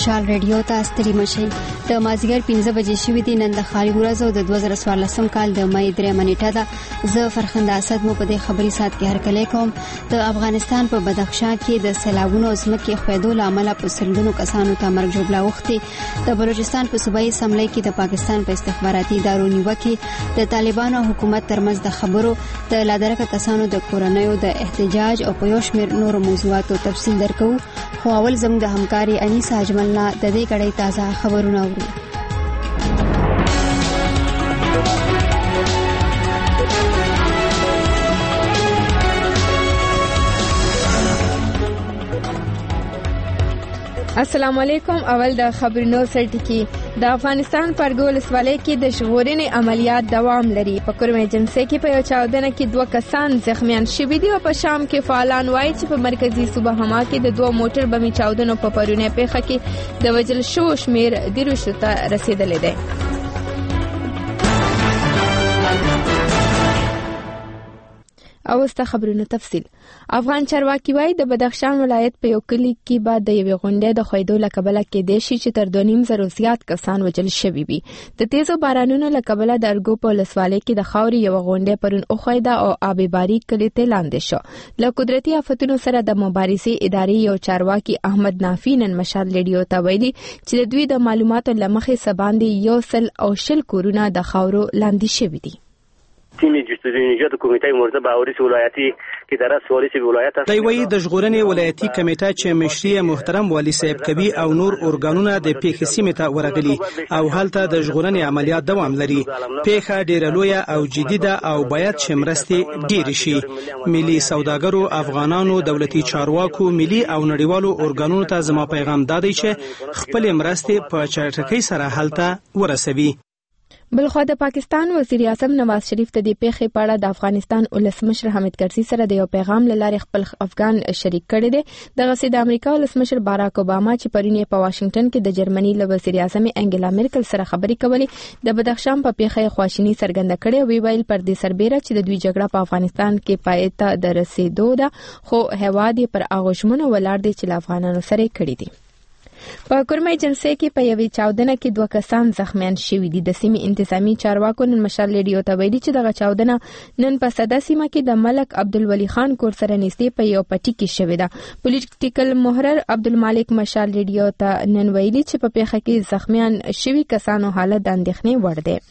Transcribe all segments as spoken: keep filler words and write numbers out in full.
مشال ریډیو ته ستړي مشئ. د مازیګر پنځه بجې شوې دي. نن د خالي ورځ او د دوه زره څوارلسم کال د مې درېمه نیټه ده. زه فرخنده اسد مو په دې خبري سات کې هرکلی کوم. د افغانستان په بدخشان کې د سیلابونو او ځمکې ښویدو له امله په سلګونو کسانو ته مرګ ژوبله اوښتې. د بلوچستان په صوبایي اسمبلۍ کې د پاکستان په استخباراتي ادارو نیوکې د طالبانو او حکومت ترمنځ د خبرو د لادرکه کسانو د کورنیو د احتجاج او په یو شمېر نورو موضوعاتو تفصیل درکو. خو اول زموږ د همکاري انیسه اجمل نه د دې کړۍ تازه خبرونه اورو. السلام علیکم. اول د خبرونو سرټکی. د افغانستان پرګول ولسوالۍ کې د ژغورنې عملیات دوام لري. په کرم ایجنسي کې په یو چاودنه کې دوه کسان زخمیان شوي دي او په شام کې فعالان وایي چې په مرکزی صوبه حما کې د دوه موټر بمي چاودنو په پرونه پیښه کې د وژل شوو شمیر دیرشو ته رسیدلی دی. او است خبرونه تفصیل. افغان چارواکي وایي د بدخشان ولایت په یو کلی کې بعد د یوې غونډې د خویدو له کبله کې د شي چې تر دوه نیم زرو زیات کسان وژل شوي وي. د تیزو بارانونو له کبله د ارګو په ولسوالۍ کې د خاورې یوه غونډې پرون وخویده او آبي باري کلي ته لاندې شو. له قدرتي آفتونو سره د مبارزې ادارې یو چارواکي احمد نافي نن مشال ریډیو ته ویلي چې د دوی د معلوماتو له مخې سباندې یو سل او شل کورونه د خاورو لاندې شوي دي. تیم جستجوی د کمیټې مرتبه باوري ولایتي اداره سوالي سی ولایت دی وی د ژغورنې ولایتي کمیټه چې مشري محترم والی صاحب کوي او نور اورګانونه د پیښې سیمې ته ورغلي او هلته د ژغورنې عملیات دوام لري. پیښه ډیره لویه او جدي ده او باید چې مرستې ډېرې شي. ملي سوداګرو، افغانانو، دولتي چارواکو، ملي او نړیوالو اورګانونو ته زما پیغام دا دی چې خپل مرستې په چټکۍ سره هلته ورسوي. بلخوا د پاکستان وزیر اعظم نواز شریف ته د پیښې په اړه د افغانستان ولسمشر حامد کرزي سره د یو پیغام له لارې خپل افغان شریک کړی دی. دغه سي د امریکا ولسمشر باراک اوباما چې پرون په واشنگټن کې د جرمني له وزیر اعظم انګلا میرکل سره خبرې کولې د بدخشان په پیښه خواشینی څرګنده کړې. وی ویل پر دې سربېره چې د دوی جګړه په افغانستان کې پای ته د رسیدو ده خو هواد پر اغوشمنو ولاړ دي چې له افغانانو سره کړی دي. په کرم ایجنسي کې په یوې چاودنه کې دوه کسان زخمیان شوي دي. د سیمې انتظامی چارواکو نن مشال ریډیو ته ویلي چې دغه چاودنه نن په صدا سیمه کې د ملک عبدالولي خان کور سره نږدې په یو پټي کې شوې ده. پولیټیکل محرر عبدالمالک مشال ریډیو ته نن ویلي چې په پیښه کې زخمیان شوي کسانو حالت د اندېښنې وړ دی.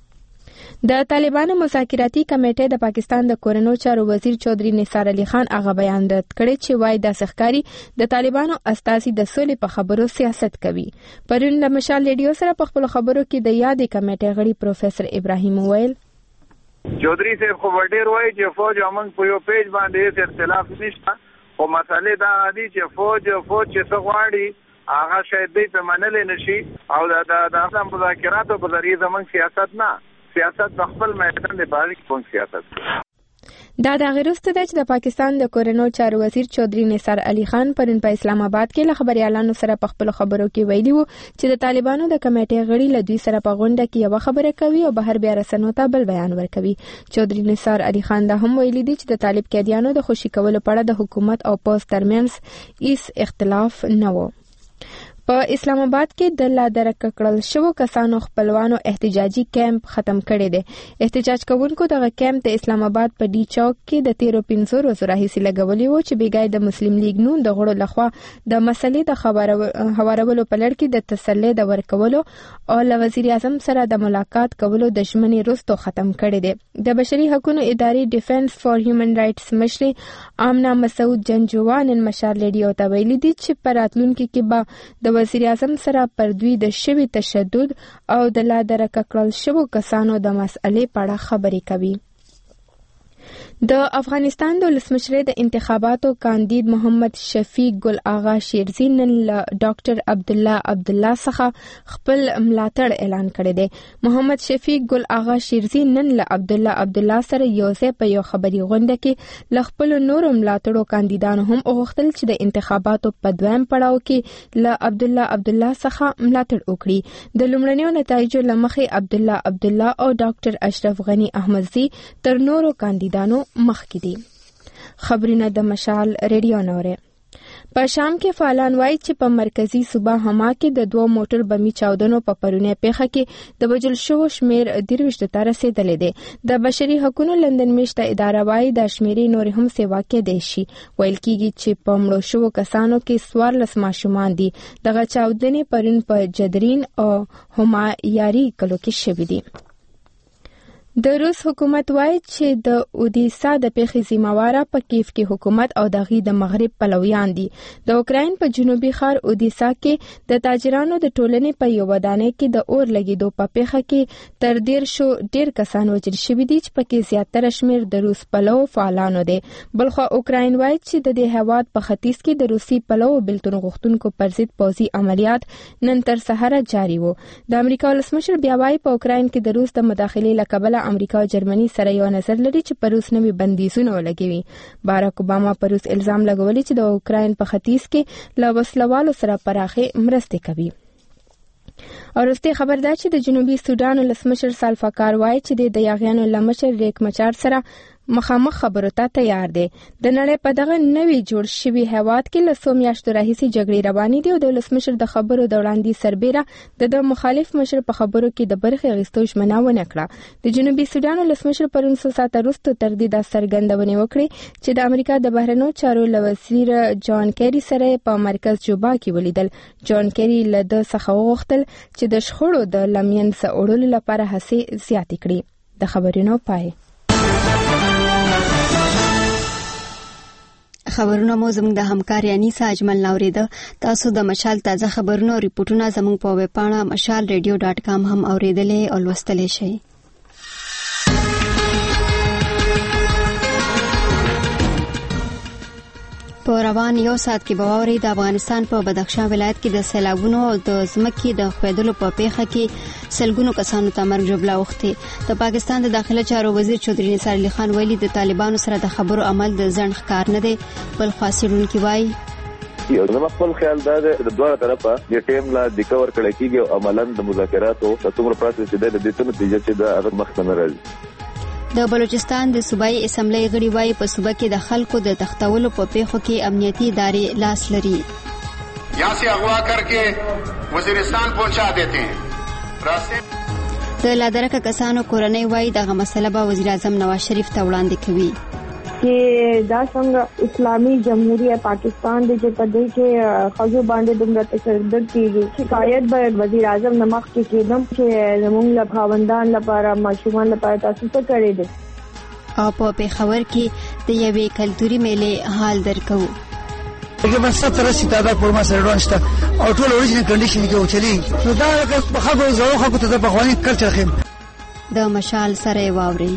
د طالبانو مذاکراتي کمیټې د پاکستان د کورنو چارو وزیر چودري نثار علي خان هغه بیان رد کړی چې وايي د سخکاری د طالبانو استازي د سولې په خبرو سیاست کوي. پرون د مشال ریډیو سره په خپل خبرو کې د یادې کمیټې غړي پروفیسور ابراهیم ویل چودري صاحب خو ډېر وایي چې فوج امنګ په یو پیج باندې اختلاف نشته او مسالې دا دي چې فوج فوج چې څه غواړي هغه شاید دې په منلې نشي او د د مذاکراتو په ذریعہ زمونږ سیاست نه سیاست د خپل میدان د باریک پون سیاست. دا د غیرسته ده چې د پاکستان د کورنو چارو وزیر چودري نثار علي خان پرون په اسلام آباد کې له خبريالانو سره په خپل خبرو کې ویلي وو چې د طالبانو د کمیټې غړي له دوی سره په غونډه کې یو خبره کوي او بهر بیا رسنیو ته بل بیان ورکوي. چودري نثار علي خان دا هم ویلي دي چې د طالب قیدیانو د خوشي کولو په اړه د حکومت او پوز ترمنځ هیڅ اختلاف نه و. په اسلام آباد کې د لا درک کړل شوو کسانو خپلوانو احتجاجي کیمپ ختم کړی دی. احتجاج کوونکو دغه کیمپ د اسلام آباد په ډي چوک کې د تیرو پنځو ورځو راهیسې لګولې و چې بیګای د مسلم لیگ نون د غړو لخوا د مسلې د خبرولو په لړ کې د تسلي د ورکولو او له وزیر اعظم سره د ملاقات کولو د ژمنې وروسته ختم کړی دی. د بشري حقوقو ادارې ډیفنس فار هیومن رائټس مشري آمنه مسعود جنجوان نن مشال ریډیو ته ویلي دي چې په راتلونکي کې به د وزیر اعظم سره پر دوی د شوي تشدد او د لا درک کړل شوو کسانو د مسئلې په اړه خبرې کوي. د افغانستان د ولسمشر د انتخاباتو کاندید محمد شفیق ګل آغا شیرزی نن له ډاکټر عبد الله عبد الله څخه خپل ملاتړ اعلان کړی دی. محمد شفیق ګل آغا شیرزی نن له عبد الله عبد الله سره یو ځای په یو خبري غونډه کې له خپل نورو ملاتړو کاندیدانو هم وغوښتل چې د انتخاباتو په دویم پړاو کې له عبد الله عبد الله څخه ملاتړ وکړي. د لومړنیو نتایجو لمخې عبد الله عبد الله او ډاکټر اشرف غنی احمدزی تر نورو کاندیدانو مخکې دي. خبرونه د مشال ریډیو نوره. په شام کې فعالان وایي چې په مرکزی صوبه حما کې د دوه موټر بمي چاودنو په پرونی پیښه کې د وژل شوو شمیر درویشت ته رسیدلی دی. د بشري حقوقو لندن میشته اداره وایي د شمیرې نور هم سیوا کېدای شي. ویل کېږي چې په مړو شوو کسانو کې څوارلس ماشومان دي. دغه چاودنې پرون په جدرین او حما یاري کلو کې شوې دي. د روس حکومت وایي چې د اودیسا د پیښې ذمہواره په کیف کې حکومت او د غي د مغرب پلویان دي. د اوکراین په جنوبي ښار اودیسا کې د تاجرانو د ټولنې په یو ودانۍ کې د اور لګیدو په پیښه کې تر ډیر شو ډیر کسان وژل شوي دي چې پکې زیاتره شمیر د روس پلو فعالانو دي. بلخو اوکراین وایي چې د دې هواد په ختیځ کې د روسي پلو بلتون غوښتونکو پر ضد پوځي عملیات نن تر سهار جاري وو. د امریکا ولسمشر بیا وایي په اوکراین کې د روس د مداخلې له کبله امریکا او جرمني سره یو نظر لري چې په روس نوي بندیزونه ولګوي. باراک اوباما پر روس الزام لګولي چې د اوکراین په ختیځ کې له وسلوالو سره پراخې مرستې کوي. او وروستي خبر دا چې د جنوبي سودان ولسمشر سالفاکار وایي چې د یاغیانو له مشر ریک مچار سره مخامخ خبرو ته تیار دی. د نړۍ په دغه نوي جوړ شوي هیواد کې له څو میاشتو راهیسې جګړې روانې دي او د ولسمشر د خبرو د وړاندې سربیره د مخالف مشر په خبرو کې د برخې اخیستو ژمنه ونه کړه. د جنوبي سودان ولسمشر پرون څو ساعته وروسته تر دې دا څرګندونې وکړې چې د امریکا د بهرنیو چارو له وزیر جان کیری سره په مرکز جوبا کې ولیدل. جان کیری له ده څخه وغوښتل چې د شخړو د لمینځه وړلو لپاره هڅې زیاتې کړي. د خبرونو پای. خبرونه مو زموږ د همکار انیسا اجمل نوریده. تاسو د مشال تازه خبرونه او ریپورتونه زموږ په ویب پاڼه مشال ریډیو ډاټ کام هم اوریدلې او لوستلی شئ. په روان یو ساعت کې به واورئ د افغانستان په بدخشان ولایت کې د سیلابونو او د ځمکې د ښویدلو په پیښه کې سلګونو کسانو ته مرګ ژوبله اوښتې. د پاکستان د داخله چارو وزیر چودري نثار علي خان ویلي د طالبانو سره د خبرو عمل د ځنډ ښکار نه دی. بل خوا څېړونکي وایي یو زما خپل خیال دا دی د دوه طرفه د ټیم لا د کور کړی کېږي او عملاً د مذاکراتو د څومره پروسس دی د دې ته نتیجه چې دا هغه مخته نه راځي. د بلوچستان د صوبایي اسمبلی غړي وایي په صوبه کې د خلکو د تختولو په پیښو کې امنیتي ادارې لاس لري. یہاں سے اغوا کر کے وزیرستان پہنچا دیتے ہیں. راستے د لادرکه کسانو کورنۍ وایي دغه مسله به وزیر اعظم نواز شریف ته وړاندې کوي. چې دا څنګه اسلامي جمهوریت پاکستان د چې په دې کې خزو باندې دومره تشدد کیږي. شکایت به وزیر اعظم نمخ کې کېدم چې زموږ له خاوندان لپاره ماشومان لپاره تاسو څه کړی دي. او په پیښور کې د یوې کلتوري میلې حال درکو. که بس ستر سیتا دا پورما سره روان شته او ټول اوریجنل کنډیشن کې وچلی نو دا په خبرو زو خو ته په خواني کلچر خیم د مشال سره واوري.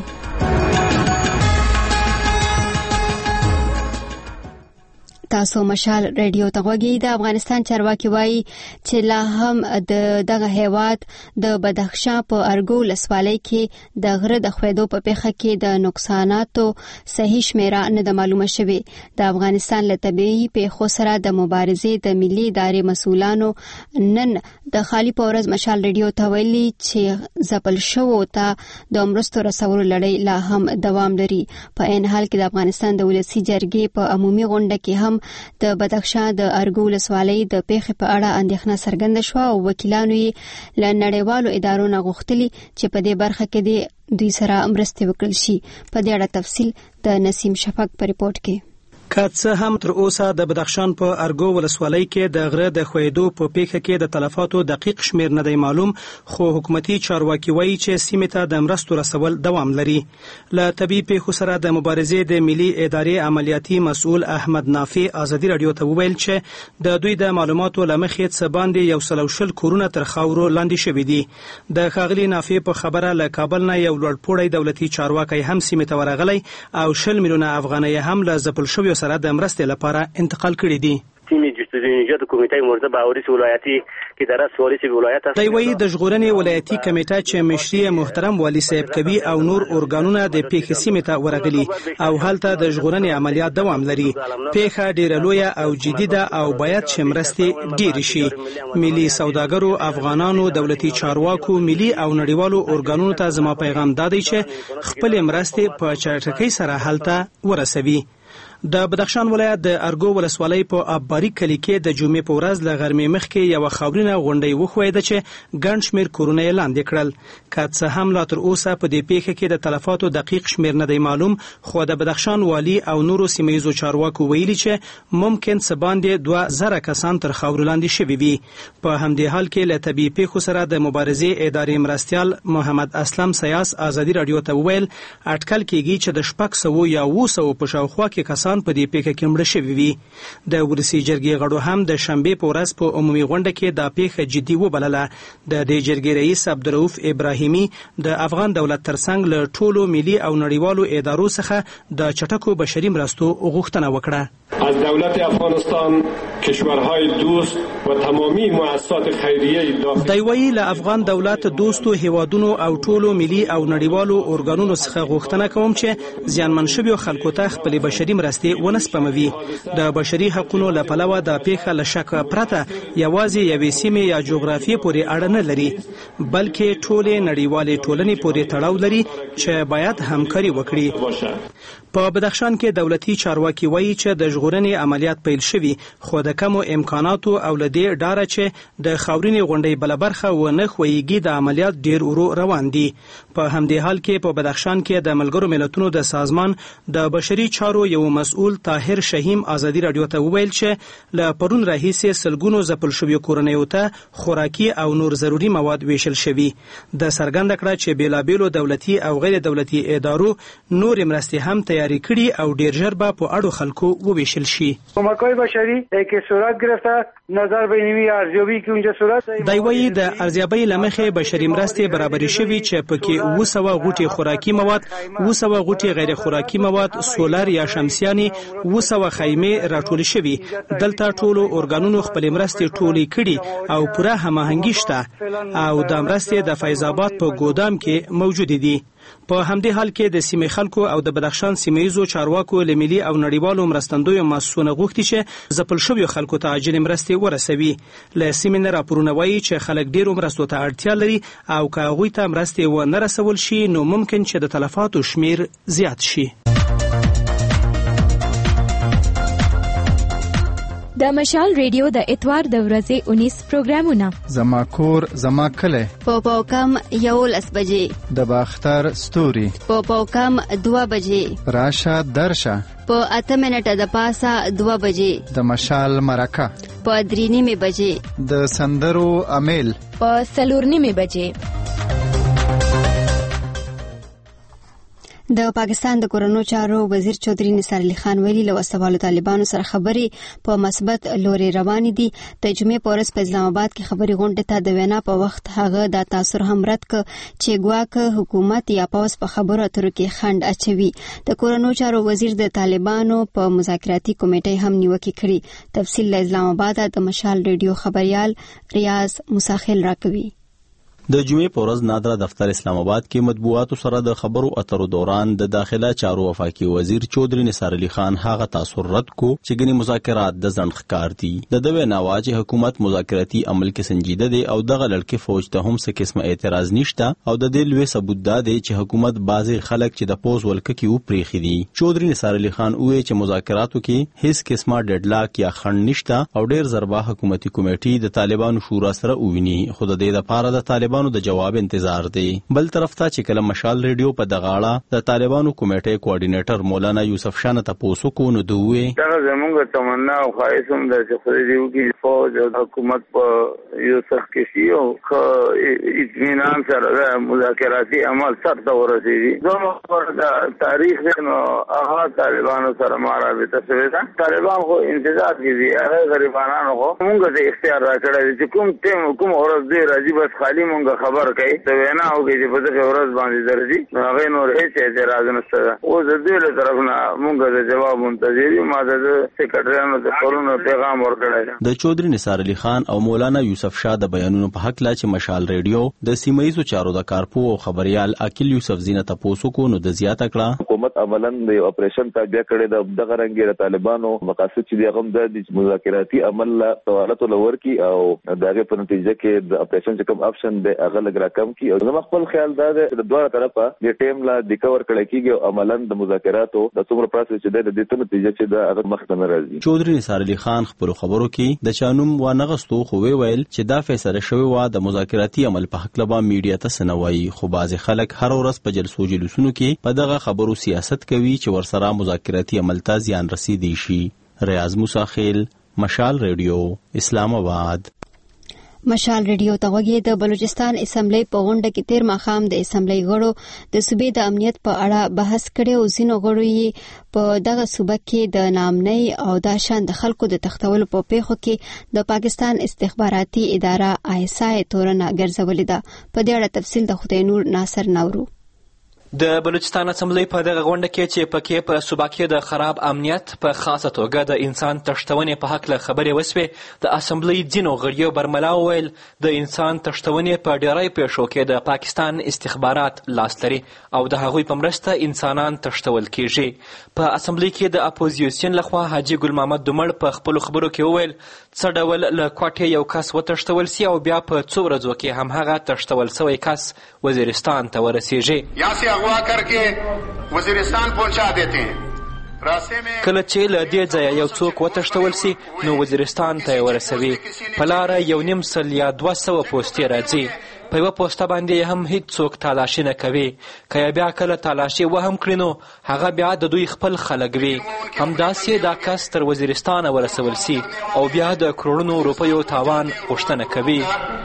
تاسو مشال ریډیو ته غوږی. د افغانستان چارواکي وایي چې لا هم د دغه هیواد د بدخشان په ارګو ولسوالۍ کې د غره د خویدو په پیښه کې د نقصاناتو صحیح شمیره نه د معلومه شوې. د افغانستان له طبیعي پیښو سره د مبارزې د ملي ادارې مسؤلانو نن د خالی په ورځ مشال ریډیو ته ویلي چې ځپل شوو ته د مرستو رسولو لړۍ لا هم دوام لري. په عین حال کې د افغانستان د ولسي جرګې په عمومي غونډه کې هم د بدخشان د ارګو ولسوالۍ د پیښې په اړه اندېښنه څرګنده شوه او وکیلانو یې له نړیوالو ادارو نه غوښتلي چې په دې برخه کې دوی سره مرستې وکړل شي. په دې اړه تفصیل د نسیم شفق په ریپورت کې. که څه هم تر اوسه د بدخشان په ارګو ولسوالۍ کې د غره د خویدو په پیښه کې د تلفاتو دقیق شمیر نه دی معلوم، خو حکومتي چارواکي وایي چې سیمې ته د مرستو رسول دوام لري. له طبي پیښو سره د مبارزې د ملي ادارې عملیاتي مسؤل احمد نافي ازادي رادیو ته وویل چې د دوی د معلوماتو لمخې څه باندې یو سل او شل کورونه تر خاورو لاندې شوي دي. د ښاغلي نافي په خبره له کابل نه یو لوړپوړی دولتي چارواکی هم سیمې ته ورغلی او شل میلیونه افغانۍ هم له ځپل شویو سره د مرستې لپاره انتقال کړي دي. تیمی جستجوی نژاد کمیته مورد باوریس ولایتی که در از سوالیس ولایت است. دی وایي د ژغورنې ولایتي کمیټه چې مشري محترم والي صاحب کوي او نور ارګانونه د پیښې سیمې ته ورغلي او هلته د ژغورنې عملیات دوام لري. پیښه ډیره لویه او جدي ده او باید چې مرستې ډېرې شي. ملي سوداګرو، افغانانو، دولتي چارواکو، ملي او نړیوالو ارګانونو ته زما پیغام دا دی چې خپلې مرستې په چټکۍ سره هلته ورسوي. د بدخشان ولایت د ارګو ولسوالۍ په ابباري کلي کې د جمعې په ورځ له غرمې مخکې یوه خاورینه غونډۍ وښویده چې ګڼ شمېر کورونه یې لاندې کړل. که څه هم لا تر اوسه په دې پیښه کې د تلفاتو دقیق شمېر نه دی معلوم، خو د بدخشان والي او نورو سیمه ییزو چارواکو ویلي چې ممکن څه باندې دوه زره کسان تر خاورو لاندې شوي وي. په همدې حال کې له طبیعي پیښو سره د مبارزې ادارې مرستیال محمد اسلم سیاس ازادي راډیو ته وویل اټکل کېږي چې د شپږ سوو یا اووه سوو په شاوخوا کې کسان په دې پیښه کې مړه شوي وي. د ولسي جرګې غړو هم د شنبې په ورځ په عمومي غونډه کې دا پیښه جدي وبلله. د دې جرګې رئیس عبدالرؤف ابراهیمي د افغان دولت ترڅنګ له ټولو ملي او نړیوالو ادارو څخه د چټکو بشري مرستو غوښتنه وکړه. از دولت افغانستان، کشورهای دوست و تمامی مؤسسات خیریه داخل دی وایي له افغان دولت دوستو هیوادونو او ټولو ملي او نړیوالو ارګانونو څخه غوښتنه کوم چې زیانمن شویو خلکو ته خپلې بشري مرستې ونه سپموي. د بشري حقونو له پلوه دا پیښه له شکه پرته یوازې یوې سیمې یا جغرافیې پورې اړه نه لري، بلکې ټولې نړیوالې ټولنې پورې تړاو لري چې باید همکاري وکړي. په بدخشان کې دولتي چارواکي وایي چې د ژغورنې عملیات پیل شوي، خو د کمو امکاناتو او له دې ډاره چې د خاورینې غونډۍ بله برخه ونه ښویېږي د عملیات ډیر ورو روان دي. په همدې حال کې په بدخشان کې د ملګرو ملتونو د سازمان د بشري چارو یو مسؤل طاهر شهیم ازادي راډیو ته وویل چې له پرون راهیسې سلګونو ځپل شویو کورنیو ته خوراکي او نور ضروري مواد ویشل شوي. د څرګنده کړه چې بېلابېلو دولتي او غیر دولتي ادارو نورې مرستې هم تیاری کړي او ډیر ژر به په اړو خلکو وویشل شي. کمک‌های بشری که صورت گرفته نظر بینی ارزیابی که اونجا صورت دی وایي د ارزیابۍ له مخې بشري مرستې برابرې شوي چې پکې اووه سوه غوټې خوراکي مواد، اووه سوه غوټې غیر خوراکي مواد، سولر یا شمسیانې، اووه سوه خیمې راټولې شوي. دلته ټولو ارګانونو خپلې مرستې ټولې کړي او پوره هماهنګي شته او دا مرستې د فیض آباد په ګودام کې موجودې دي. په همدې حال کې د سیمې خلکو او د بدخشان سیمه ییزو چارواکو له ملي او نړیوالو مرستندویو مؤسسونو غوښتي چې ځپل شویو خلکو ته عاجلې مرستې ورسوي. له سیمې نه راپورونه وایي چې خلک ډیرو مرستو ته اړتیا لري او که هغوی ته مرستې ونه رسول شي نو ممکن چې د تلفاتو شمیر زیات شي. د مشال ریډیو د اتوار د ورځې اونیس پروګرامونه: زما کور زما کلی، په پاوکم یولس بجې، د باختر ستوري، په پاوکم دوه بجې، راشه درشه، په اته منټه د پاسه دوه بجې، د مشال مرکه په درې نیمې بجې، د سندرو امیل په څلور نیمې بجې. د پاکستان د کورونو چارو وزیر چودري نثار علي خان ویلي له وسوالو طالبانو سره خبرې په مثبت لوري روانې دي. د جمعې په ورځ په اسلام آباد کې خبري غونډې ته د وینا په وخت هغه د تاثر هم رد ک چې ګواکه حکومت یا پوس په خبرو اترو کې خند اچوي. د کورونو چارو وزیر د طالبانو په مذاکراتي کمیټې هم نیوکه کړې. تفصیل له اسلام آباد د مشال ریډیو خبريال ریاض مساخل راکوي. د جمعې په ورځ نادره دفتر اسلام آباد کې مطبوعاتو سره د خبرو اترو دوران د داخله چارو وفاقي وزیر چودري نثار علي خان هغه تاثر رد کو چې ګنې مذاکرات د ځنډ ښکار دي. د دوی ناوا چې حکومت مذاکراتي عمل کې سنجیده دی او دغه لړکې فوج ته هم څه قسمه اعتراض نشته او د دې لوی ثبوت دا دی چې حکومت بعضي خلک چې د پوز ولکه کې و پریخي دي. چودري نثار علي خان وایي چې مذاکراتو کې هیڅ قسمه ډډلاک یا خنډ نشته او ډیر زربا حکومتي کمیټې د طالبانو شورا سره وویني، خو د دې لپاره د طالبانو د جواب انتظار دی. بل طرف ته چې کله مشال ریډیو په دغه اړه د طالبانو کمیټې کوارډینیټر مولانا یوسف شاه ته پوسو کو نو دوی دا زموږ تمنا او خواهش هم د چې خوري دیو کې فوج او حکومت په یوسف کې شي او اطمینان سره د مذاکراتي عمل سره ورسېږي. زموږ د تاریخ نو هغه طالبانو سره مارابطه شوې ده. طالبان خو انتظار کوي، هغه غریبانو خو موږ ته اختیار راکړی چې کوم ټیم کوم ورځ دی راځي بس خالی موږ خبر کوي ته وینا وکړي چې په دغه ورځ باندې درځي نو هغه نور هیڅ اعتراض نشته. او د دې له طرف نه موږ د جواب منتظر یو. ما د سکرټریانو ته پرونو پیغام ورکړی. د چودري نثار علي خان او مولانا یوسف شاه د بیانونو په حق لا چې مشال ریډیو د سیمایي چارو د کارپو او خبريال عقیل یوسف زینت تاسو کو نو د زیاته کړه حکومت عملاً د اپریشن تابع کړي د دغه رنګ د طالبانو مقاصد چې دغه د مذاکراتي عمل لا سوالات لور کی او دغه په نتیجه کې د اپریشن چې کوم اپشن د هغه لګ راکم کی او زما خپل خیال دا ده د دوه طرفه د ټیم لا د کور کړه کیږي او عملاً د مذاکراتو د څومره پروسس چې د دې ته نتیجه چې دا هغه مخ ته راځي. چودري نثار علي خان خپل خبرو کې د چانوم و نغستو خو ویل چې دا فیصله شوی و د مذاکراتي عمل په حق لبا میډیا ته سنوي، خو بعض خلک هر ورځ په جلسو جلوسونو کې په دغه خبرو سیاست کوي چې ورسره مذاکراتي عمل ته زیان رسیدي شي. ریاض موسی خیل، مشال ریډیو، اسلام آباد. مشال ریډیو ته وګورئ. د بلوچستان اسمبلی په غونډه کې تیر ماښام د اسمبلی غړو د صوبې د امنیت په اړه بحث کړی او ځینو غړو یې په دغه صوبه کې د نامنۍ او دا شان د خلکو د تختولو په پیښو کې د پاکستان استخباراتي اداره آی اس آی تورنه ګرځولې ده. په دې اړه تفصیل د خدای نور ناصر نورو. د بلوچستان اسمبلی په دغه غونډه کې چې پکې په صوبه کې د خراب امنیت په خاصه توګه د انسان تښتونې په حق له خبرې وسوې، د اسمبلی ځینو غړیو برملا وویل د انسان تښتونې په ډیری پیښو کې د پاکستان استخبارات لاس لري او د هغوی په مرسته انسانان تښتول کیږي. په اسمبلی کې د اپوزیسیون لخوا حاجي ګل محمد دومړ په خپلو خبرو کې وویل څه ډول له کوټې یو کس وتښتول سي او بیا په څو ورځو کې هم هغه تښتول سوی کس وزیرستان ته ورسیږي. अगवा करके वजीरिस्तान पहुंचा देते हैं. کله چې له دې ځایه یو څوک وتښتول سي نو وزیرستان ته یې ورسوي. په لاره یو نیم سل یا دوه سوه پوستې راځي. په یوه پوسته باندې هم هیڅ څوک تالاشي نه کوي. که یې بیا کله تالاشي وهم کړي نو هغه بیا د دوی خپل خلک وي. همداسې دا کس تر وزیرستانه ورسول سي او بیا د کروڑونو روپیو تاوان غوښتنه کوي.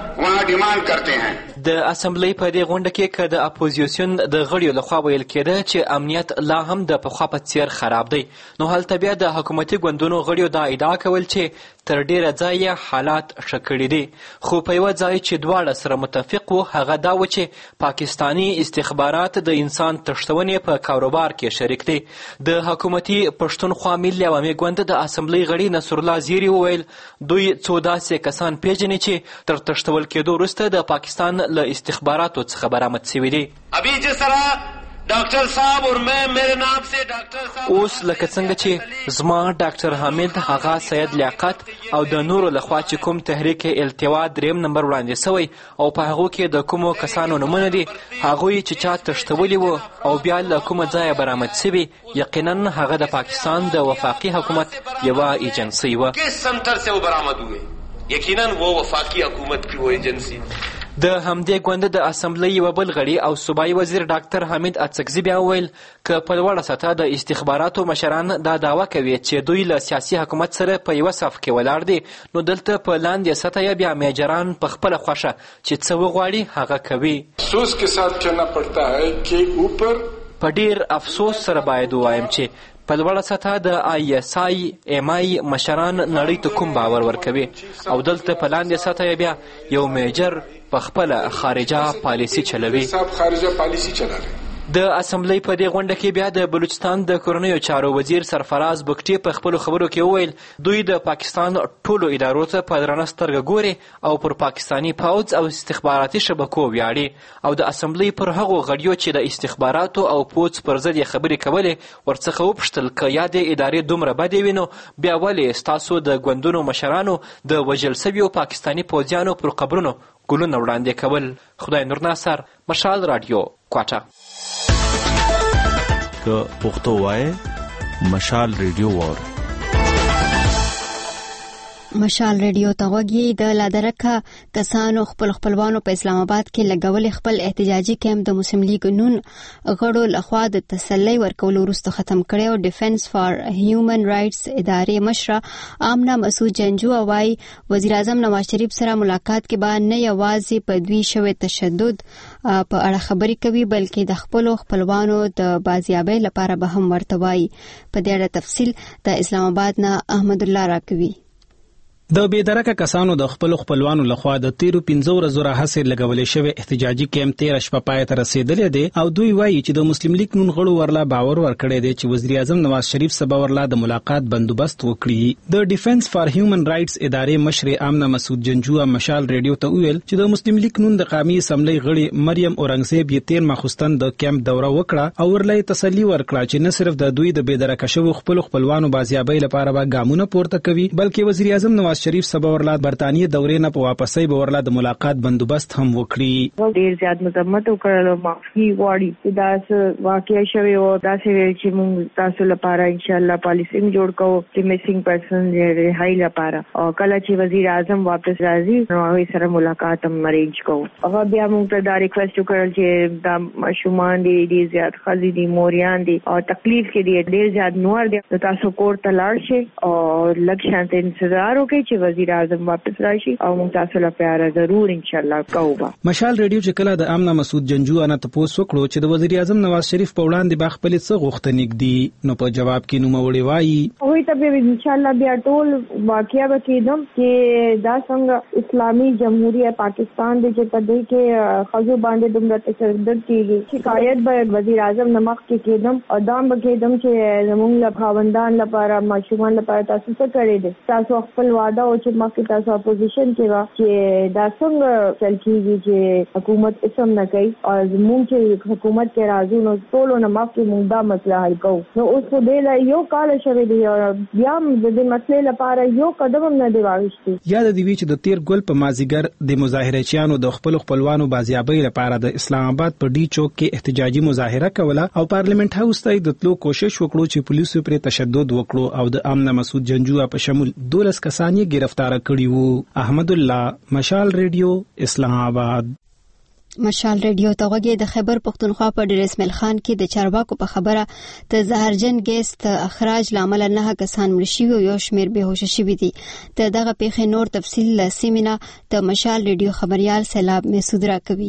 د اسمبلی په دې غونډه کې که د اپوزیسیون د غړیو لخوا ویل کېده چې امنیت لا هم د پخوا په څیر خراب دی، نو هلته بیا د حکومتي ګوندونو غړیو دا ادعا کول چې تر ډیره ځایه حالات ښه کړي دي. خو په یوه ځای چې دواړه سره متفق وو هغه دا و چې پاکستاني استخبارات د انسان تښتونې په کاروبار کې شریک دي. د حکومتي پښتونخوا ملي عوامي ګوند د اسمبلی غړي نصرالله زیري وویل دوی څو داسې کسان پیژني چې تر تښتول کېدو وروسته د پاکستان له استخباراتو څخه برآمد شوي دي. ابھی جس طرح ډاکټر صاحب اور میں میرے نام سے ډاکټر صاحب اوس لکه څنګه چې زما ډاکټر حامد هغه سید لیاقت او د نورو لخوا چې کوم تحریک التوا دریم نمبر وړاندې سوی او په هغو کې د کومو کسانو نومونه دي هغوی چې چا تښتولي وو او بیا له کومه ځایه برآمد سوي یقینا هغه د پاکستان د وفاقي حکومت یوه ایجنسۍ وه. کس سنتر سے وہ برآمد ہوئے یقینا وہ وفاقی حکومت کی وہ ایجنسی. د همدې ګوند د اسمبلی یوه بل غړي او صوبایي وزیر ډاکټر حمید اڅکزي بیا وویل که په لوړه سطحه د استخباراتو مشران دا دعوه کوي چې دوی له سیاسي حکومت سره په یوه صف کې ولاړ دي نو دلته په لاندې سطحه یې بیا میجران په خپله خوښه چې څه وغواړي هغه کوي. افسوس کے ساتھ کہنا پڑتا ہے کہ اوپر په ډیر افسوس سره باید ووایم چې په لوړه سطحه د آی اس آی ایم آی مشران نړۍ ته کوم باور ورکوي او دلته په لاندې سطحه یې بیا یو میجر په خپله خارجه پالیسي چلوي. خارجه پالیسي چلوي. د اسمبلی په دې غونډه کې بیا د بلوچستان د کورنیو چارو وزیر سرفراز بګټي په خپلو خبرو کې وویل دوی د پاکستان ټولو ادارو ته په درنه سترګه ګوري او پر پاکستاني پوځ او استخباراتي شبکو ویاړي او د اسمبلی پر هغو غړیو چې د استخباراتو او پوځ پر ضد یې خبرې کولې ورڅخه وپوښتل که یادې ادارې دومره بدې وي نو بیا ولې ستاسو د ګوندونو مشرانو د وژل سویو پاکستاني پوځیانو پر قبرونو ګلونه وړاندې کول. خدای نور ناصر، مشال راډیو، کوټه. که پښتو وایي مشال ریډیو وور. مشال ریډیو ته وګورئ. د لادرکه کسانو خپل خپلوانو په اسلام آباد کې لګولې خپل احتجاجي کیمپ د مسلم لیگ نون غړو لخوا د تسلی ورکولو وروسته ختم کړی او ډیفنس فار هیومن رائټس ادارې مشره آمنه مسعود جنجو وايي وزیر اعظم نواز شریف سره ملاقات کې به نه یوازې په دوی شوی تشدد په اړه خبرې کوي بلکې د خپلو خپلوانو د بازیابۍ لپاره به هم ورته وایي. په دې اړه تفصیل د اسلام آباد نه احمد الله راکوي. د بېدرکه کسانو د خپل خپلوانو لخوا د تیرو پنځو ورځو راهیسې لګولې شوی احتجاجي کیمپ تېره شپه پای ته رسېدلی دی او دوی وایي چې د مسلم لیگ نون غړو ورلا باور ورکړی دی چې وزیر اعظم نواز شریف سبا ورلا د ملاقات بندوبست وکړي. د ډیفنس فار هیومن رائټس ادارې مشر آمنه مسعود جنجو مشال ریډیو ته وویل چې د مسلم لیگ نون د قومي اسمبلی غړي مریم اورنګزیب یې تیر ماخوستن د کیمپ دوره وکړه او ورلې تسلی ورکړه چې نه صرف د دوی د بېدرکه شوو خپل خپلوانو بازیابۍ لپاره به ګامونه پورته کوي بلکې وزیر اعظم نواز شریف سبا ورلا برتانیې دورې نه په واپسۍ به ورلا د ملاقات بندوبست هم وکړي. ډیر زیات مذمت وکړل او معافي غواړي چې دا څه واقعي شوی او دا څه چې موږ تاسو لپاره ان شاء الله پالیسي جوړ کوو چې میسینګ پرسن یې هاي لپاره او کله چې وزیر اعظم واپس راځي نو هغه سره ملاقات هم ارینج کوو. هغه بیا موږ ته دا ریکوست وکړل چې دا ماشومان دي ډیر زیات خزي دي موریان دي او تکلیف کې دي ډیر زیات نور دي تاسو کور ته لاړ شئ او لږ شانت انتظار وکړئ چې وزیر اعظم واپس راشي او موږ تاسو لپاره ضرور ان شاء الله کوو. مشال ریډیو چې کله د امنه مسعود جنجو انا تاسو وکړو چې د وزیر اعظم نواز شریف په وړاندې با خپل څه غوښتنې دي نو په جواب کې نو مولوي وایي وای ته به ان شاء الله بیا ټول واقعیا وکیدم چې دا څنګه اسلامي جمهوریت پاکستان د چې په دې کې خزو باندې دومره تشدد کیږي شکایت به وزیر اعظم نمک کې کېدم او دام به کېدم چې زموږ له خاوندان لپاره ماشومان لپاره تاسو څه کړی دي تاسو خپل وعده او چې مخکې تاسو اپوزیشن کې وا چې دا څنګه چل کیږي چې حکومت اسم نه کوي او زموږ چې حکومت کې راځو نو ټول نه مخکې موږ دا مسله حل کوو. نو اوس په دې لا یو کال شوی دی او بیا د دې مسلې لپاره یو قدم هم نه دی واغشتي. یاد دی چې د تیر ګل په مازیګر د مظاهرچیانو د خپل خپلوانو بازیابۍ لپاره د اسلام آباد په ډی چوک کې احتجاجي مظاهره کوله او پارلیمنت هاوس ته د تلو کوشش وکړو چې پولیسو پر تشدد وکړو او د امن مسعود جنجو په شمول دولس کسان یې گرفتار کړي وو. احمد الله مشال ریډیو اسلام آباد. مشال ریډیو ته وګورئ د خیبر پختونخوا په ډیر اسماعیل خان کې د چارواکو په خبره د زهرجن ګیس ته اخراج لامل نه کسان مړ شوي او یو شمیر بهوش شوي دي. د دغه پیښې نور تفصیل لسیمینا د مشال ریډیو خبريال سیلاب مسعود راکوي.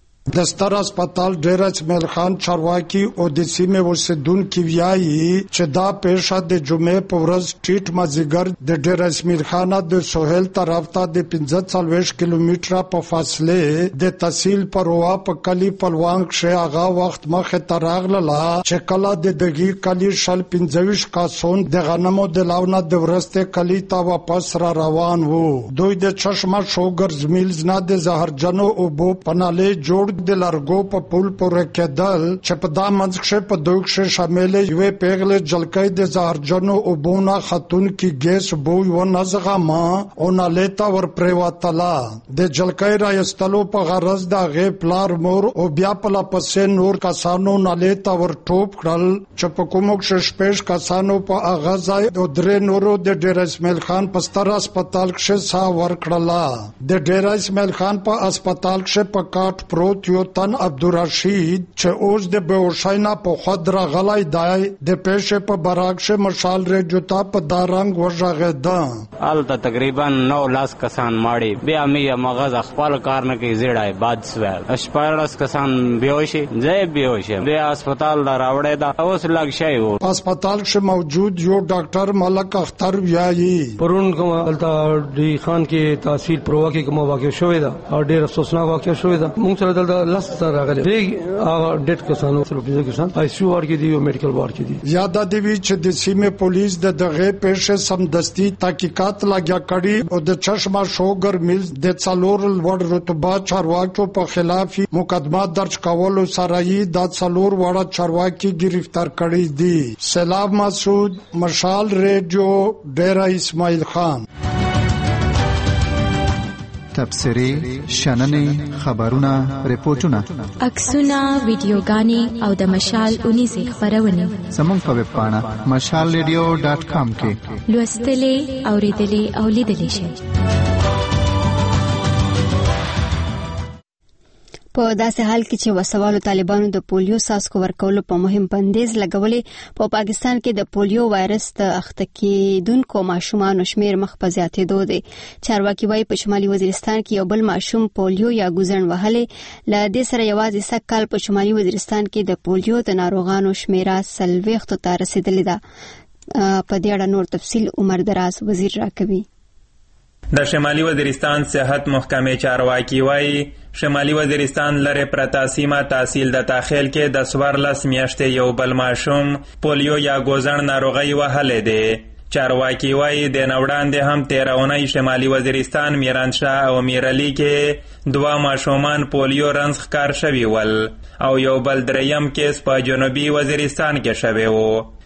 د ستر هسپتال ډیر اسماعیل خان چارواکي او د سیمه اوسیدونکو ویایي چې دا پیښه د جمعې په ورځ ټیټ مازیګر د ډیر اسماعیل خان د سوهل طرف ته د پنځه څلوېښت کیلومتره په فاصله د تحصیل پروا په کلی پلوان شه هغه وخت مخه تراغله چې کله د دغه کلی شل پنځه کاسون د غنمو د لاونه د ورسته کلی ته واپس را روان وو. دوی د چشمه شوګرز میلز نه د زهرجنو او بو پناله جوړ د لارګو په پول پورې کېدل چې په دا منځ په دوه کې شامل یو پیغله جلکې د زهرجنو او بونه خاتون کې ګیس بوی و نزغما او نالیتا ور پریواتلا د جلکې راستلو په غرض دا غي پلار مور او بیا په لپسې نور کسانو نالیتا ور ټوپ کړل چې په کومو کې شپږ کسانو په اغازای د درې نورو د ډیر اسماعیل خان په ستر هسپتال کې سا ور کړل. د ډیر اسماعیل خان په هسپتال کې په کاټ پروت یو تن عبدالرشید چې اوس د بهوشاینا په خود راغلی دی د پیښې په براکشه مشال ریډیو ته په دارنګ ورغېده. الته تقریبا نو لاس کسان ماړي بیا مې مغز خپل کار نه کوي زیړای باد سوال اشپارس کسان بیوشي ځای بیوشي بیا هسپتال لا راوړې دا اوس لګ شي وو. هسپتال کې موجود یو ډاکټر ملک اختر ویایي پرون کوم الته دی خان کې تحصیل پروا کې کوم واقع شوې ده او ډېر افسوسناک واقع شوې ده. موږ سره دلته لاس سره راغلي دی هغه ډېر کسانو سره په کسان آی سی یو وارد کې دی او میډیکل وارد کې دی. یاد دی چې د سیمه پولیس د دغه پیښې سمدستي تحقیقات لګیا کړي او د چشمه شوګر میلز د څلور وړ رتبه چارواکو په خلاف مقدمه درج کولو سره یې د څلور وړ چارواکي گرفتار کړي دي. سیلاب مسعود مشال ریډیو ډیر اسماعیل خان. تبصری، شننې، خبرونه، ریپورتونه، عکسونه، ویډیوګانې او د مشال اونیزې خبرونه زموږ په ویب پاڼه مشال ریډیو ډاټ کام کې لوستلې، اوریدلې او لیدلې شئ. په داسې حال کې چې وسوالو طالبانو د پولیو څاڅکو ورکولو په مهم بندیز لګولې په پاکستان کې د پولیو وایرس د اخته کېدونکو ماشومانو شمیر مخ په زیاتېدو دی. چارواکي وایي په شمالي وزیرستان کې یو بل ماشوم پولیو یا ګوزن وهلې. له دې سره یوازې سږ کال په شمالي وزیرستان کې د پولیو د ناروغانو شمیره څلوېښتو ته رسیدلې ده. په دې اړه نور تفصیل عمر دراز وزیر راکوي. د شمالي وزیرستان صحت محکمې چارواکي وایي شمالي وزیرستان لرې پرته سیمه تحصیل د تاخیل کې د څوارلس میاشتې یو بل ماشوم پولیو یا ګوزن ناروغۍ وهلې دی. چارواکي وایي د نه وړاندې هم تېره اونۍ شمالي وزیرستان میرانشاه او میرعلي کې دوه ماشومان پولیو رنځ ښکار شوي ول او یو بل دریم کیس په جنوبي وزیرستان کې شوی و.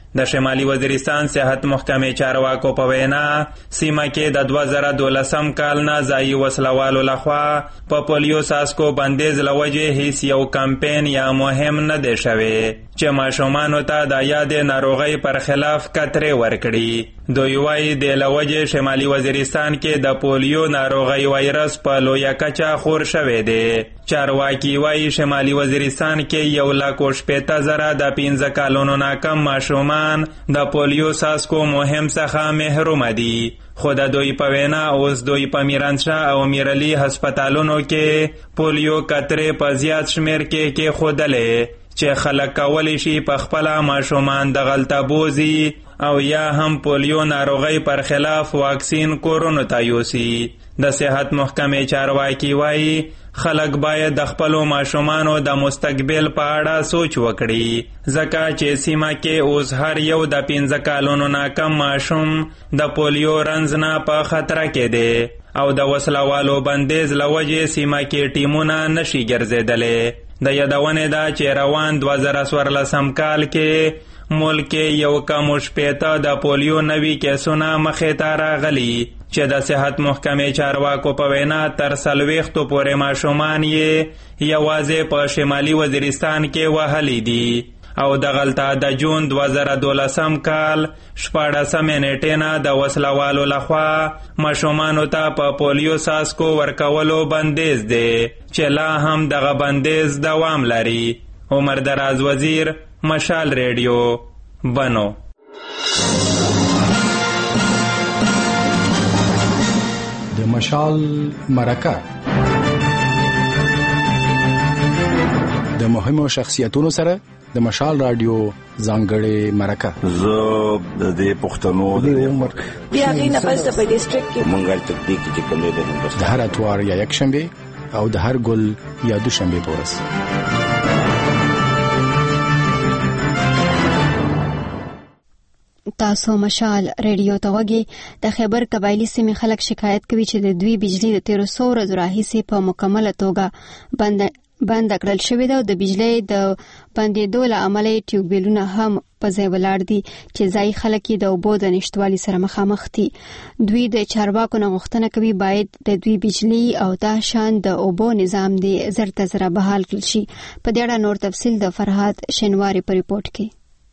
د شمالي وزیرستان صحت محکمې چارواکو په وینا سیمه کې د دوه زره دولسم کال نه ځایي وسلوالو لخوا په پولیو ساسکو بندیز له وجې هیڅ یو کمپین یا مهم نه دی شوی چې ماشومانو ته د یادې ناروغۍ پر خلاف کترې ورکړي. دوی وایي د له وجې شمالي وزیرستان کې د پولیو ناروغۍ وایرس په لویه کچه خور شوی دی. چارواکي وایي شمالي وزیرستان کې یو لک و شپېته زره د پنځه کلونو نه کم ماشومان د پولیو ساسکو مهم څخه محروم دي. خو د دوی په وینا اوس دوی په میرانشاه او میرعلي هسپتالونو کې پولیو کترې په زیات شمیر کې کې خودلې چې خلک کولی شي په خپله ماشومان د غلطه بوزي او یا هم پولیو ناروغۍ پر خلاف واکسین کورونو ته یوسي. د صحت محکمې چارواکي وایي خلک باید د خپلو ماشومانو د مستقبل په اړه سوچ وکړي ځکه چې سیمه کې اوس هر یو د پنځه کلونو نه کم ماشوم د پولیو رنځ نه په خطر کې دی او د وسلوالو بندیز له وجې سیمه کې ټیمونه نشي ګرځېدلی. د یادونې ده چې روان دوه زره څوارلسم کال کې ملک یو کم شپېته د پولیو نوي کیسونه مخې ته راغلي چې د صحت محکمې چارواکو په وینا تر څلوېښتو پورې ماشومان یې یوازې په شمالي وزیرستان کې وهلي دي او دغلته د جون دوه زره دولسم کال شپاړسمې نیټې نه د وسلوالو لخوا ماشومانو ته په پولیو ساسکو ورکولو بندیز دی چې لا هم دغه بندیز دوام لري. عمر دراز وزیر، مشال ریډیو، بنو. د مشال مرکه د مهمو شخصیتونو سره د مشال رادیو ځانګړې مرکه. زه د پښتنو د عمر بیا غینه پس په ډیسټریکټ کې مونږه تطبیق چې کومه ده هندوستان د هر اتوار یا یک شنبه او د هر ګل یا دوشنبه په ورځ. تاسو مشال ریډیو ته وګورئ. د خیبر قبایلی سیمې خلک شکایت کوي چې د دوی بجلی د تیرو څو ورځو راهیسې په مکمله توګه بند بند کړل شوې ده او د بجلی د بندېدو له امله ټیوبویلونه هم په ځای ولاړ دي چې ځایي خلک یې د اوبو د نشتوالي سره مخامخ دي. دوی د چارواکو نه غوښتنه کوي باید د دوی بجلی او دا شان د اوبو نظام دی زر ته زره بحال کړل شي. په دې اړه نور تفصیل د فرهاد شینواری په ریپورت کې.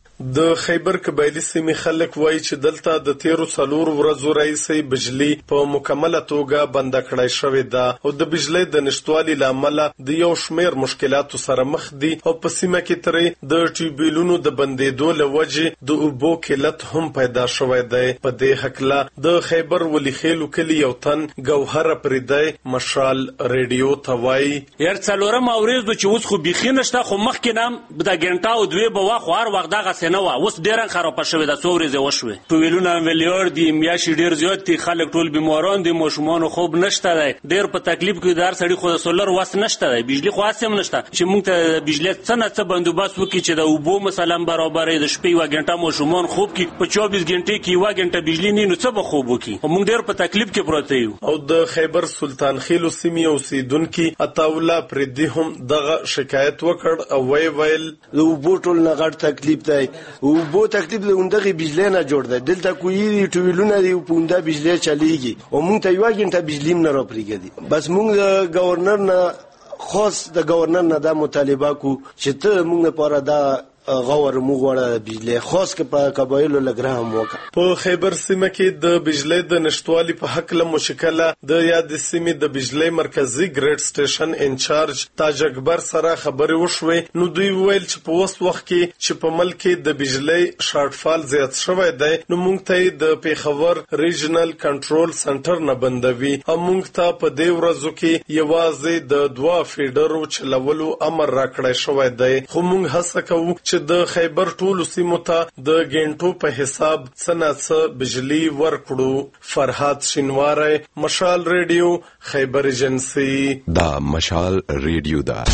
د خیبر قبایلی سیمې خلک وایي چې دلته د تیرو څلور ورځو راهیسې بجلی په مکمله توګه بنده کړای شوې ده او د بجلی د نشتوالي له امله د یو شمېر مشکلاتو سره مخ دي او په سیمه کې ترې د ټیوبویلونو د بندېدو له وجې د اوبو قلت هم پیدا شوی دی. په دې هکله د خیبر ولی خیلو کلي یو تن ګوهر پریدی مشال ریډیو ته وایي یار څلورم ورځ د چې اوس خو بیخي نشته خو مخکې نام د ګنټه او دوی به واخ هر وخت دغه نه و اوس ډېر خراب شوی د څو ورځې وشوي. په ویلونه ویلور دي میاشي ډېر زیات دي خلک ټول بیماران دي ماشومان خوب نشته دی ډېر په تکلیف کې دار سړي خو سولر واس نشته دی بجلی خو اسیم نشته چې موږ ته بجلی څنګه څه بندوبست وکړي چې د اوبو مثلا برابرې د شپې و غنټه ماشومان خوب کې په چوبیس غنټې کې و غنټه بجلی نه نو څه به خوب وکړي موږ ډېر په تکلیف کې پروت یو. او د خیبر سلطان خیلو سیمې اوسیدونکو عطاولا پردي هم دغه شکایت وکړ او وی ویل د اوبو ټول نه غټ تکلیف دی اوبو تکلیف له اندغه بجلی نه جوړ دی دلته کوی ټویلونه دی په اونده بجلی چلیږي او موږ ته یو غنټه بجلی نه راپریږي بس موږ د گورنر نه خاص د گورنر نه د مطالبه کو چې ته موږ لپاره دا غور موږ بجلی خاص کې په قبایلو لګرام وکړه. په خیبر سیمه کې د بجلی د نشټوالي په حق له مشکله د یاد سیمې د بجلی مرکزی ګریډ سټیشن انچارج تاج اکبر سره خبرې وشوې نو دوی ویل چې په وست وخت کې چې په ملک کې د بجلی شارټ فال زیات شوی دی نو موږ ته د پیښور ریجنل کنټرول سنټر نه بندوي او موږ ته په دې ورځو کې یوازې د دوا فیډرو چلولو امر راکړی شوی دی خو موږ هڅه کوو چې د خیبر ټولو سیمو ته د ګنټو په حساب څنګه بجلی ورکړو. فرهاد شینواری، مشال ریډیو، خیبر ایجنسی. دا مشال ریډیو دا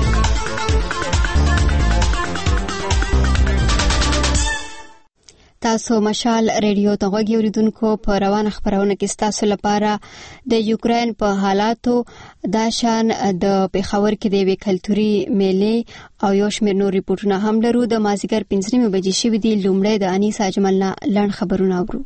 تاسو تاسو مشال ریډیو ته غوږی اوریدونکو په روانه خبرونه کې تاسو لپاره د یوکرين په حالاتو د شان د پیښور کې د وی کلتوري میلې او یو شمېر نور ریپورتونه هم لرو. د مازیګر پنځه نیمه بجې شوې دي. لومړی د انیس اجملنا لړ خبرونه اورو.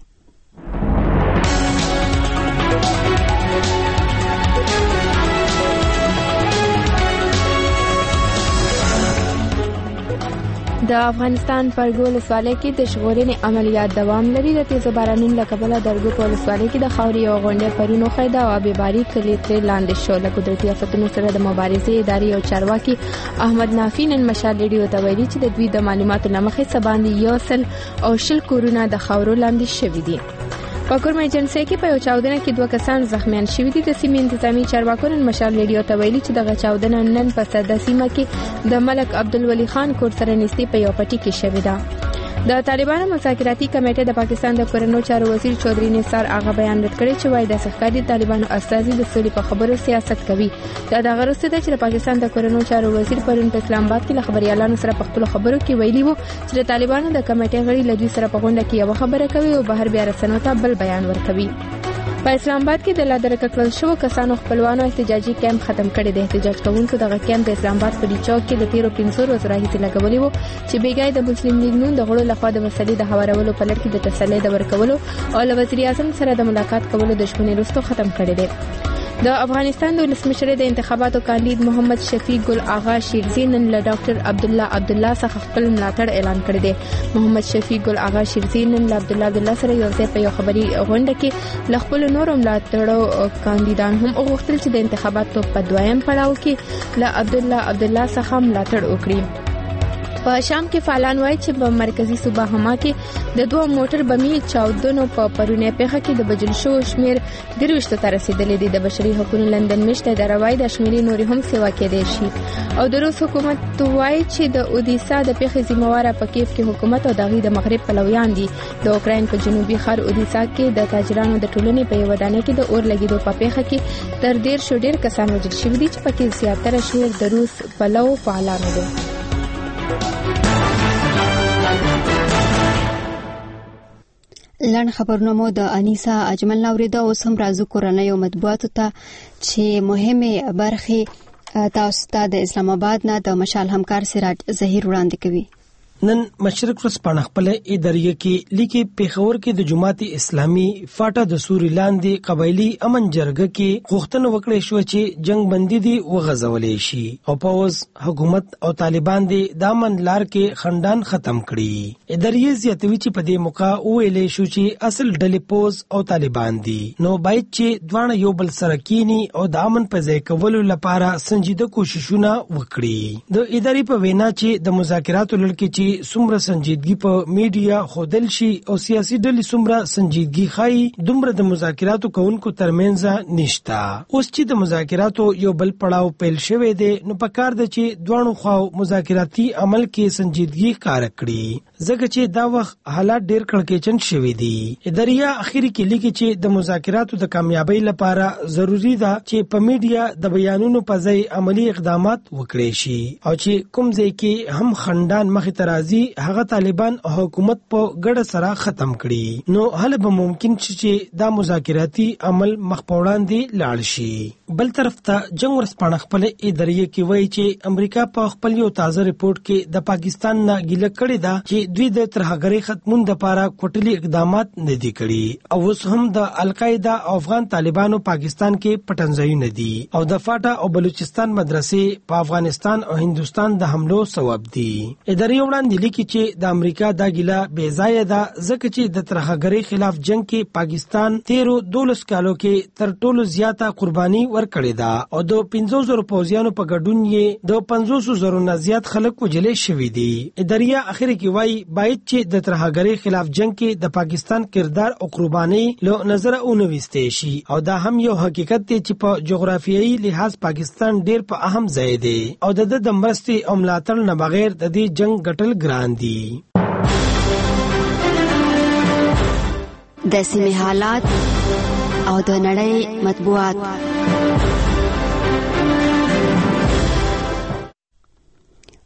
د افغانستان فرګو ولسوالۍ کې د ژغورنې عملیات دوام لري. د تیزو بارانونو له کبله د ارګو په ولسوالۍ کې د خاورې یو غونډۍ پرون وخیده او ابيباري کلي ترې لاندې شو. له قدرتي آفتونو سره د مبارزې ادارې او چارواکي احمد نافي نن مشال ریډیو ته ویلي چې د دوی د معلوماتو له مخې څه باندې یو سل او شل کورونه د خاورو لاندې شوي دي. په کورم ایجنسي کې په یو چاودنه کې دوه کسان زخمیان شوي دي. د سیمې انتظامی چارواکو نن مشال ریډیو ته ویلي چې دغه چاودنه نن په سده سیمه کې د ملک عبدالولي خان کور سره نږدې په یو پټي کې شوې ده. د طالبانو مذاکراتي کمیټه د پاکستان د کورنو چارو وزیر چودري نثار هغه بیان رد کړی چې وايي د سرکاري طالبانو استازي د سولې په خبرو سیاست کوي. دا د غرسته ده چې د پاکستان د کورنو چارو وزیر پرون په اسلام آباد کې له خبريالانو سره په خپل خبرو کې ویلي وو چې د طالبانو د کمیټې غړي له دوی سره په غونډه کې یو خبره کوي او بهر بیا رسنیو ته بل بیان ورکوي. په اسلام آباد کې د لادرکه کړل شو کسانو خپلوانو احتجاجي کیمپ ختم کړی دی. احتجاج کوونکو دغه کیمپ د اسلام آباد په چوک کې د تیرو پنځو ورځو راهیسې لګولې وو چې بیګای د مسلم لیگ نون د غړو لخوا د مسلې د هوارولو په لړ کې د تسلۍ د ورکولو او له وزیر اعظم سره د ملاقات کولو د شپونې وروسته ختم کړی دی. د افغانستان د ولسمشر د انتخاباتو کاندید محمد شفیق ګل آغا شیرزی نن له ډاکټر عبد الله عبد الله څخه خپل ملاتړ اعلان کړی دی. محمد شفیق ګل آغا شیرزی نن له عبد الله عبد الله سره یو ځای په یو خبري غونډه کې له خپل نور ملاتړو کاندیدان هم وغوښتل چې د انتخاباتو په دویم پړاو کې له عبد الله عبد الله څخه ملاتړ وکړي. په شام کې فعالان وایي چې په مرکزی صوبه حما کې د دوه موټر بمي چاودنو په پرونی پیښه کې د بجل شو شمیر درويشت ته رسیدلې دي. د بشري حقوقو لندن مشته د روای د شمیري نوري هم سیوا کېدې شي او د روس حکومت وایي چې د اودیسا د پیښې ذمہواره په کیف کې حکومت او دغه د مغرب پلویان دي. د اوکرين په جنوبي خار اودیسا کې د تاجرانو د ټولنې په یو ودانۍ کې د اور لګیدو په پیښه کې تر ډیر شو ډیر کسان وژل شوي دي چې پکې زیاتره شمیر د روس پلو فعالانو دي. لن خبرونه مو د انیسا اجمل نوریده اوس هم راځو کورنۍ او مطبوعاتو ته چې مهمه برخه تاسو ته د اسلام آباد نه د مشال همکار سراج ظهیر وړاندې کوي. نن مشرق ورځپاڼه خپل ادارې کې لیکي پیښور کې د جماعت اسلامي فاټا د سوري لاندې قبایلی امن جرګه کې غوښتنه وکړې شو چې جنگ بندي دي وغځولې شي او پوز حکومت او طالبان دي د امن لار کې خندان ختم کړي. ادارې زیاتوي چې په دې موقع ویلې شو چې اصل ډلې پوز او طالبان دي نو باید چې دوه یو بل سره کینی او د امن په ځای کولو لپاره سنجیده کوششونه وکړي. د ادارې په وینا چې د مذاکراتو لړ کې سمره سنجیدګي په میډیا خودل شي او سیاسي ډلې سمره سنجیدګي خای دومره د مذاکراتو کوونکو ترمنځ نشتا. اوس چې د مذاکراتو یو بل پړاو پیل شوی دی نو پکار د چې دوه خواو مذاکراتي عمل کې سنجیدګي کار کړي ځکه چې دا وخت حالات ډیر کړکېچن شوی دي. اداریا اخیری کې لیکي چې د مذاکراتو د کامیابی لپاره ضروری ده چې په میډیا د بیانونو په ځای عملی اقدامات وکړي شي او چې کوم ځای کې هم خندان مخې ته هغه طالبان او حکومت په ګډه سره ختم کړي نو هله به ممکن شي چې دا مذاکراتي عمل مخ په وړاندې لاړ شي. بل طرف ته جنگ ورځپاڼه خپل ادارې کې وایي چې امریکا په خپل یو تازه ریپورت کې د پاکستان نه ګیله کړې ده چې دوی د ترهګرۍ ختمون لپاره کوټلي اقدامات نه دي کړي او اوس هم د القاعده او افغان طالبانو پاکستان کې پټنځای نه دي او د فاټا او بلوچستان مدرسې په افغانستان او هندستان د حملو سبب دي. ادارې وړاندې لیکي چې د امریکا دا ګیله بې ځایه ده ځکه چې د ترهګرۍ خلاف جنگ کې پاکستان تیرو دولس کالو کې تر ټولو زیاته قرباني ورکړې ده او د پنځو زرو پوځیانو په ګډون یې د پنځوس زرو نه زیات خلک وژلې شوي دي. اداریا اخر کې وایي باید چې د ترهګرۍ خلاف جنگ کې د پاکستان کردار او قرباني له نظره اونويستې شي او دا هم یو حقیقت دی چې په جغرافیایي لحاظ پاکستان ډیر په اهم ځای دی او د د مرستې او ملاتړ نه بغیر د دې جنگ ګټل ګران دي. د سیمې حالات او د نړۍ مطبوعات.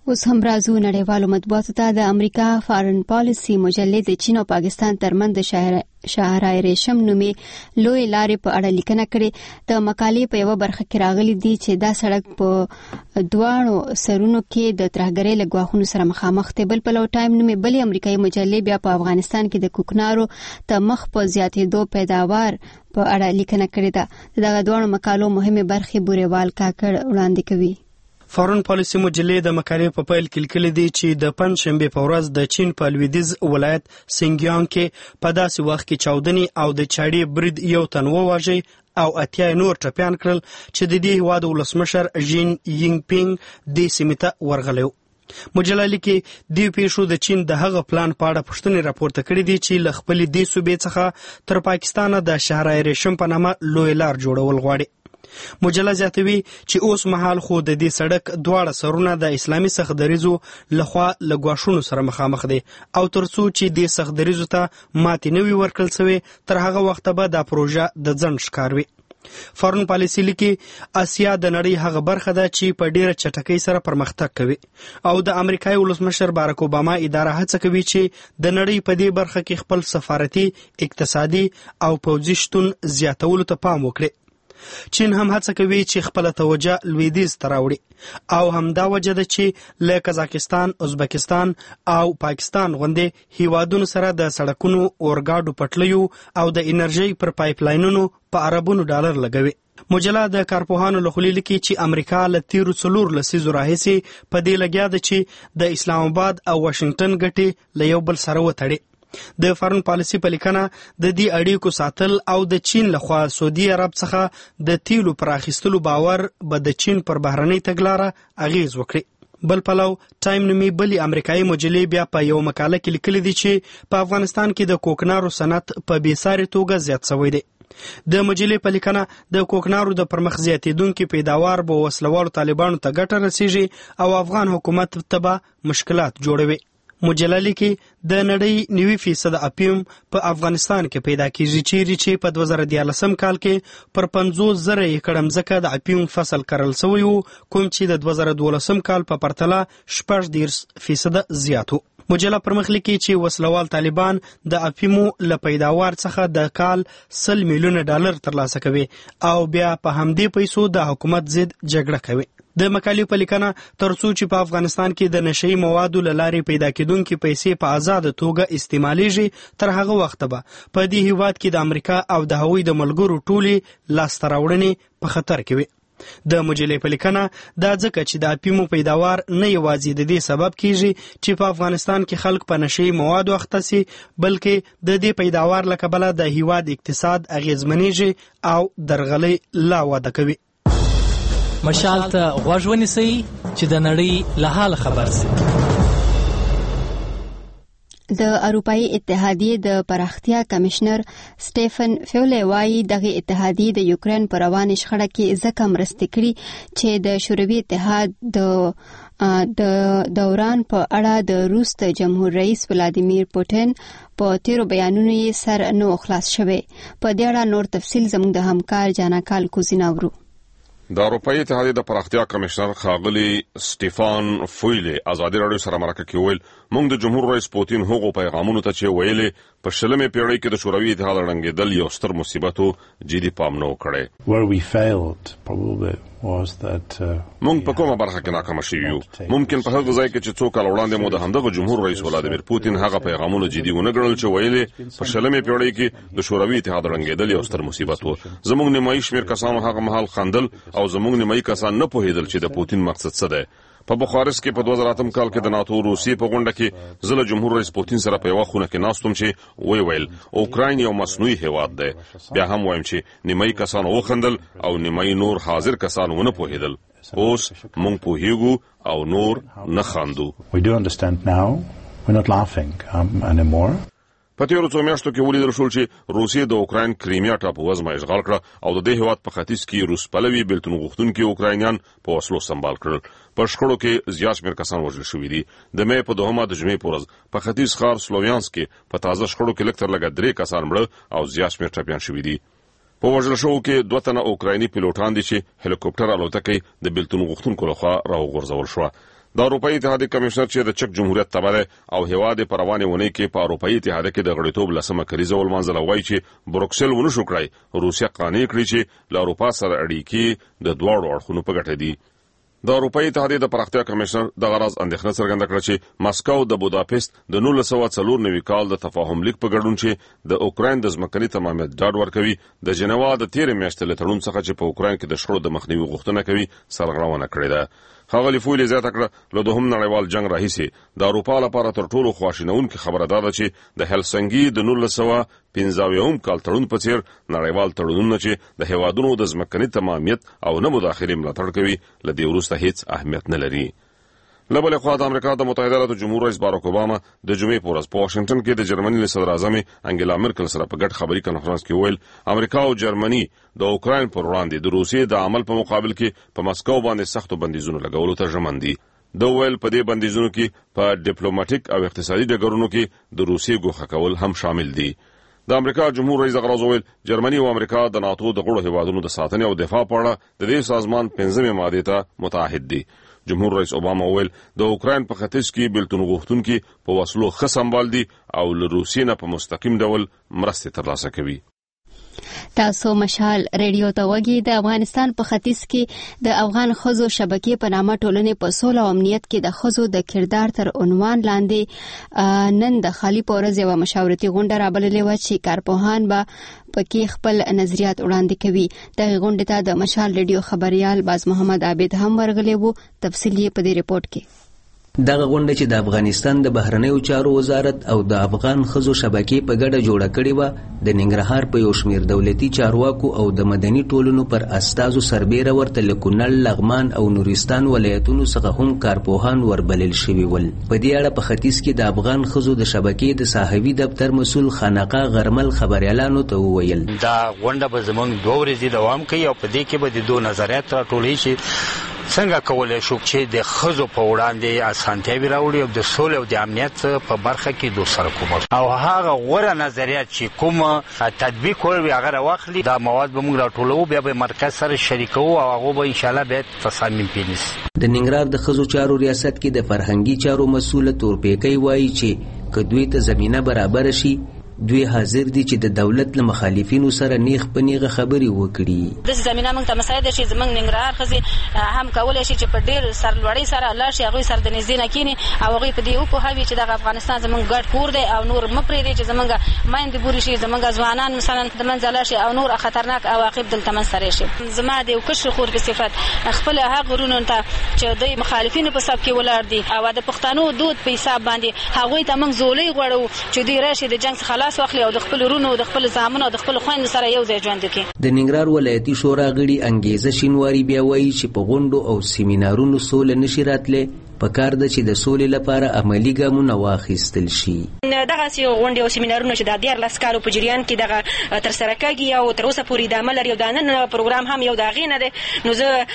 اوس هم راځو نړیوالو مطبوعاتو ته. د امریکا فارن پالیسي مجلې د چین او پاکستان ترمنځ د شاهرای ریشم نومي لوی لارې په اړه لیکنه کړې. د مقالې په یوه برخه کې راغلي دي چې دا سړک په دواړو سرونو کې د ترهګرۍ له ګواښونو سره مخامخ دی. بل پلو ټایم نومي بلې امریکایي مجلې بیا په افغانستان کې د کوکنارو د مخ په زیاتېدو پیداوار په اړه لیکنه کړې ده. دغه دواړو مقالو مهمه برخې بوريوال کاکړ وړاندې کوي. فارن پالیسي مجلې د مقالې په پیل کې لیکلي دي چې د پنځشنبه په ورځ د چین په لویدیځ ولایت سینګیانګ کې په داسې وخت کې چاودنې او د چاړې برید یو تن وواژه او اتیا نور ټپیان کړل چې د دې هیواد ولسمشر ژین یینګ پینګ د سیمې ته ورغلی. مجله لیکي دی پیښو د چین د هغه پلان په اړه پوښتنې راپورته کړې دي چې له خپلې دې صوبې څخه تر پاکستانه د شاهرای ریشم په نامه لوی لار جوړول غواړي. مجله زیاتوي چې اوس مهال خو د دې سړک دواړه سرونه د اسلامي سختدریزو لخوا له ګواښونو سره مخامخ دي او ترڅو چې د سختدریزو ته ماتې نه وي ورکړل سوی تر هغه وخته به دا پروژه د ځنډ ښکار وي. فارن پالیسي لیکي اسیا د نړۍ هغه برخه ده چې په ډیره چټکۍ سره پرمختګ کوي او د امریکایي ولسمشر بارک اوباما اداره هڅه کوي چې د نړۍ په دې برخه کې خپل سفارتي، اقتصادي او پوځي شتون زیاتولو ته پام وکړي. چین هم هڅه کوي چې خپل توجه لویدیځ ته راوړي او همدا وجه ده چې له قزاقستان، ازبکستان او پاکستان غوندې هیوادونو سره د سړکونو، اورګاډو پټلیو او د انرژي پر پایپ لاینونو په اربونو ډالر لګوي. مجله د کارپوهانو له خوا لیکي چې امریکا له تیرو څلور لسیزو راهیسې په دې لګیا ده چې د اسلام آباد او واشنگټن ګټې له یو بل سره وتړي. د فارن پالیسي په لیکنه د دې اړیکو ساتل او د چین لخوا سعودي عرب څخه د تیلو پراخیستلو باور به د چین پر بهرنۍ تګلاره اغیز وکړي. بل پلو ټایم نومي بلې امریکایي مجلې بیا په یو مقاله کې لیکلي دي چې په افغانستان کې د کوکنارو صنعت په بېساري توګه زیات شوی دی. د مجلې په لیکنه د کوکنارو د پرمخ زیاتېدونکي پیداوار به وسلوالو طالبانو ته ګټه رسیږي او افغان حکومت ته به مشکلات جوړوي. مجله لیکي د نړۍ نوي فیصد اپیم په افغانستان کې پیدا کیږي چیرې چې په دوه زره دیارلسم کال کې پر پنځوس زره ایکړ مځکه د اپیم فصل کرل شوی و، کوم چې د دوه زره دولسم کال په پرتله شپږ دېرش فیصد زیات و. مجله پرمخ لیکي چې وسلوال طالبان د اپیمو له پیداوار څخه د کال سل میلیونه ډالر ترلاسه کوي او بیا په همدې پیسو د حکومت ضد جګړه کوي. د مقالې په لیکنه ترڅو چې په افغانستان کې د نشئی موادو له لارې پیدا کېدونکې پیسې په آزاده توګه استعمالیږي تر هغه وخته به په دې هیواد کې د امریکا او د هغوی د ملګرو ټولې لاسته راوړنې په خطر کې وي. د مجلې په لیکنه دا ځکه چې د اپیمو پیداوار نه یوازې د دې سبب کیږي چې په افغانستان کې خلک په نشئی موادو اخته سي، بلکې د دې پیداوار له کبله د هیواد اقتصاد اغیزمنېږي او درغلۍ لا وده کوي. مشال ته غوږ ونیسئ چې د نړۍ له حال خبر شئ. د اروپאי اتحادیې د پراختیا کمشنر سټیفن فیولی وايي دغه اتحادیې د یوکرين پر روانې شخړه کې ځکه مرسته کړې چې د شوروي اتحاد د د دوران په اړه د روس د جمهور رئیس ولادیمیر پوتین په تیرو بیانونو یې سر نه خلاص شوی. په دې اړه نور تفصیل زموږ د همکار جاناکال کوزینا ورو. د اروپאי اتحادیې د پراختیا کمشنر ښاغلی سټیفان فویلی ازادي راډیو سره مرکه کې ویل موږ د جمهور رئیس پوتین هغو پیغامونو ته چې ویلې په شلمې پیړۍ کې د شوروي اتحاد ړنګېدل یو ستر مصیبت و جدي پام نه وکړی. موږ په کومه برخه کې ناکامه شوي یو؟ ممکن په هغه ځای کې چې څو کاله وړاندې مو د همدغه جمهور رئیس ولادیمیر پوتین هغه پیغامونه جدي ونه ګڼل چې ویلې په شلمې پیړۍ کې د شوروي اتحاد ړنګېدل یو ستر مصیبت و. زموږ نیمایي شمېر کسانو هغه مهال خندل او زموږ نیمایي کسان نه پوهېدل چې د پوتین مقصد څه دی. په بخارست کې په دوه زره اتم کال کې د ناتو روسیې په غونډه کې زه له جمهور رئیس پوتین سره په یوه خونه کې ناست وم چې وی ویل اوکراین یو مصنوعي هیواد دی. بیا هم وایم چې نیمایي کسان وخندل او نیمایي نور حاضر کسان ونه پوهېدل. اوس موږ پوهېږو او نور نه خاندو. په تیرو څو میاشتو کې ولیدل شول چې روسیې د اوکراین کریمیا ټاپووزمه اشغال کړه او د دې هیواد په ختیځ کې روس پلوي بېلتون غوښتونکي اوکراینیان په وسلو سمبال کړل. په شخړو کې زیات شمېر کسان وژل شوي دي. د مې په دوهمه د جمعې په ورځ په ختیځ ښار سلوویانسک کې په تازه شخړو کې لږ تر لږه درې کسان مړه او زیات شمېر ټپیان شوي دي. په وژل شوو کې دوه تنه اوکرایني پیلوټان دي چې هلیکوپټر الوتکې د بېلتون غوښتونکو لخوا راوغورځول شوه. د اروپאי اتحاد کمشنر چې د چک جمهوریت تبع او هواد پر روانه ونی کې په اروپאי اتحاد کې د غړیتوب لسمه کریزه ولمنځل وای چې بروکسل ونه شو کړی روسیا قانع کړی چې له اروپا سره اړیکې د دواړو اړخونو په ګټه دي. د اروپאי اتحاد د پراختیا کمشنر د غرض اندېښنه څرګنده کړه چې ماسکو د بوداپست د نولس سوه څلور نوي کال د تفاهم لیک په ګډون چې د اوکراین د ځمکني تمامیت ډاډ ورکوي د جنیوا د تیرې میاشتې له تړون څخه چې په اوکراین کې د شخړو د مخنیوي غوښتنه کوي سرغړونه کړې ده. ښاغلي فویل زیاته کړه له دوهم نړیوال جنګ راهیسې د اروپا لپاره تر ټولو خواشینونکې خبره ده چې د هلسنګي د نولس سوه پنځه اویایم کال تړون په څیر نړیوال تړونونه چې د هیوادونو د ځمکني تمامیت او نه مداخلې ملاتړ کوي له دې وروسته هیڅ اهمیت نه لري. له بلې خوا د امریکا د متحده ایالاتو جمهور رئیس باراک اوباما د جمعې په ورځ په واشنګټن کې د جرمني له صدر اعظم انګلا مرکل سره په ګډ خبري کنفرانس کې ویل امریکا او جرمني د اوکراین پر وړاندې د روسیې د عمل په مقابل کې په مسکو باندې سختو بندیزونو لګولو ته ژمن دي. د ویل په دې بندیزونو کې په ډیپلوماټیک او اقتصادي ډګرونو کې د روسیې ګوښه کول هم شامل دي. د امریکا جمهور رئیس غراز ویل جرمني او امریکا د ناتو د غړو هیوادونو د ساتنې او دفاع په اړه د دې سازمان پنځمې ماده ته متعهد دي. جمهور رئیس اوباما ویل د اوکراین په ختیځ کې بیلتون غوښتونکي په وسلو ښه سمبال دي او له روسیې نه په مستقیم ډول مرستې ترلاسه کوي. تاسو مشال ریډیو ته وګورئ. د افغانستان په ختیځ کې د افغان خزو شبکې په نامه ټولنې په سوله او امنیت کې د خزو د کردار تر عنوان لاندې نن د خالي پورز یو مشاورتي غونډه رابللې و چې کارپوهان به پکې خپل نظریات وړاندې کوي. د غونډې ته د مشال ریډیو خبريال باز محمد عابد هم ورغلی وو. تفصیل یې په دې ریپورت کې. دغه غونډه چې د افغانستان د بهرنیو چارو وزارت او د افغان خزو شبکې په ګډه جوړه کړې و د ننګرهار په یو شمیر دولتي چارواکو او د مدني ټولنو پر استازو سربېره ورته له کونړ، لغمان او نورستان ولایتونو څخه هم کارپوهان وربلل شوي ول. په دې اړه په ختیځ کې د افغان خزو د شبکې د صاحبي دفتر مسؤل خانقاه غرمل خبريالانو ته وویل دا غونډه به زموږ دوه ورځې دوام کوي او په دې کې به د دوه نظریات راټولې شي څنګه کولای شو چې د خزو په وړاندې اسانتیاوي راوړي او د سولې او د امنیت په برخه کې دوه سره کوم او هغه غوړه نظریات چې کوم تطبیق ول هغه واخلي دا مواد به موږ راټولو بیا به مرکز سره شریکو او هغه به ان شاء الله به تصامیم پینیس. د ننګرهار د خزو چارو ریاست کې د فرهنګي چارو مسؤل تورپیکي وایي چې کدوې ته زمينه برابر شي دوی حاضر دي چې د دولت له مخالفینو سره نیغ په نیغه خبري وکړي. د زمينه موږ ته مساعده شي زمنګ ننګرهار خزي هم کولای شي چې په ډیر سرلوړی سره الله شي هغه سره د نږدې نه کینی او هغه په دې او په هوی چې د افغانستان زمنګ ګډ کور دی او نور مپری دی چې زمنګ مایند بوري شي زمنګ ځوانان مثلا د منځله شي او نور خطرناک عواقب دلته من سره شي. زما د کشر خور په صفت خپل هغه غرونو ته چې د مخالفینو په سب کې ولر دي او د پښتنو دود په حساب باندې هغه ته موږ زولې غوړو چې دوی راشي د جنگ څخه خلاص واخلي او د خپل ورونو د خپل زامنو د خپل خويند سره یو ځای ژوند وکړي. د ننګرهار ولایتي شورا غړي انګیزه شینواری بیا وایي چې په غونډو او سیمینارونو سول نشي راتله پکار د چې د سولې لپاره عملی ګامونه واخیستل شي. دغه سی غونډې او سیمینارونه چې د ډیر لاسکارو په جریان کې دغه تر سره کېږي او تر اوسه پورې د عمل لري او د نن پروګرام هم یو دغه نه ده نو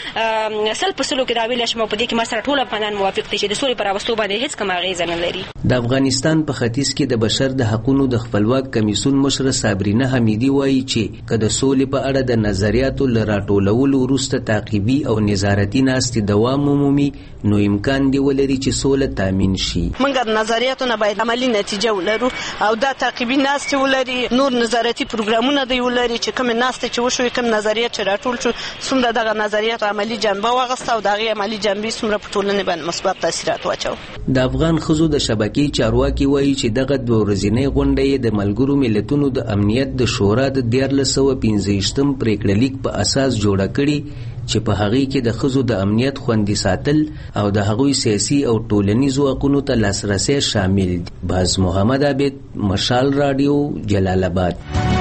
زه سل په سلو کې دا ویل شم په دې کې ما سره ټول افغانان موافق دي چې د سولې پر اوسطو باندې هیڅ کوم اغیزه نه لري. د افغانستان په ختیځ کې د بشر د حقوقو د خپلواک کمیسیون مشر صابرینه حمیدی وایي چې کله سولې په اړه د نظریاتو لراټولولو وروسته تعقیبي او نظارتي ناستې دوام عمومي نو امکان دی ولري چې سوله تامین شي. موږ نظریاتونه باید عملی نتیجه ولرو او دا تعقیبي ناستې ولري نور نظارتي پروګرامونه دی ولري چې کوم ناستې چې وشوي کوم نظریات چې راټول شو څومره دغه نظریات عملی جنبه واغسته او دغه عملی جنبه څومره په ټولنه باندې مثبت تاثیرات واچو. د افغان خزو د شبکې چارواکي وایي چې دغه دوه ورځې غونډه د ملګرو ملتونو د امنیت د شورا د دیارلس سوه پنځه پریکړه لیک په اساس جوړه کړي چې په هغه کې د خزو د امنیت خوندي ساتل او د هغوی سیاسي او ټولنیزو حقوقو ته لاسرسي شامل دي. باز محمد عابد، مشال رادیو، جلال آباد.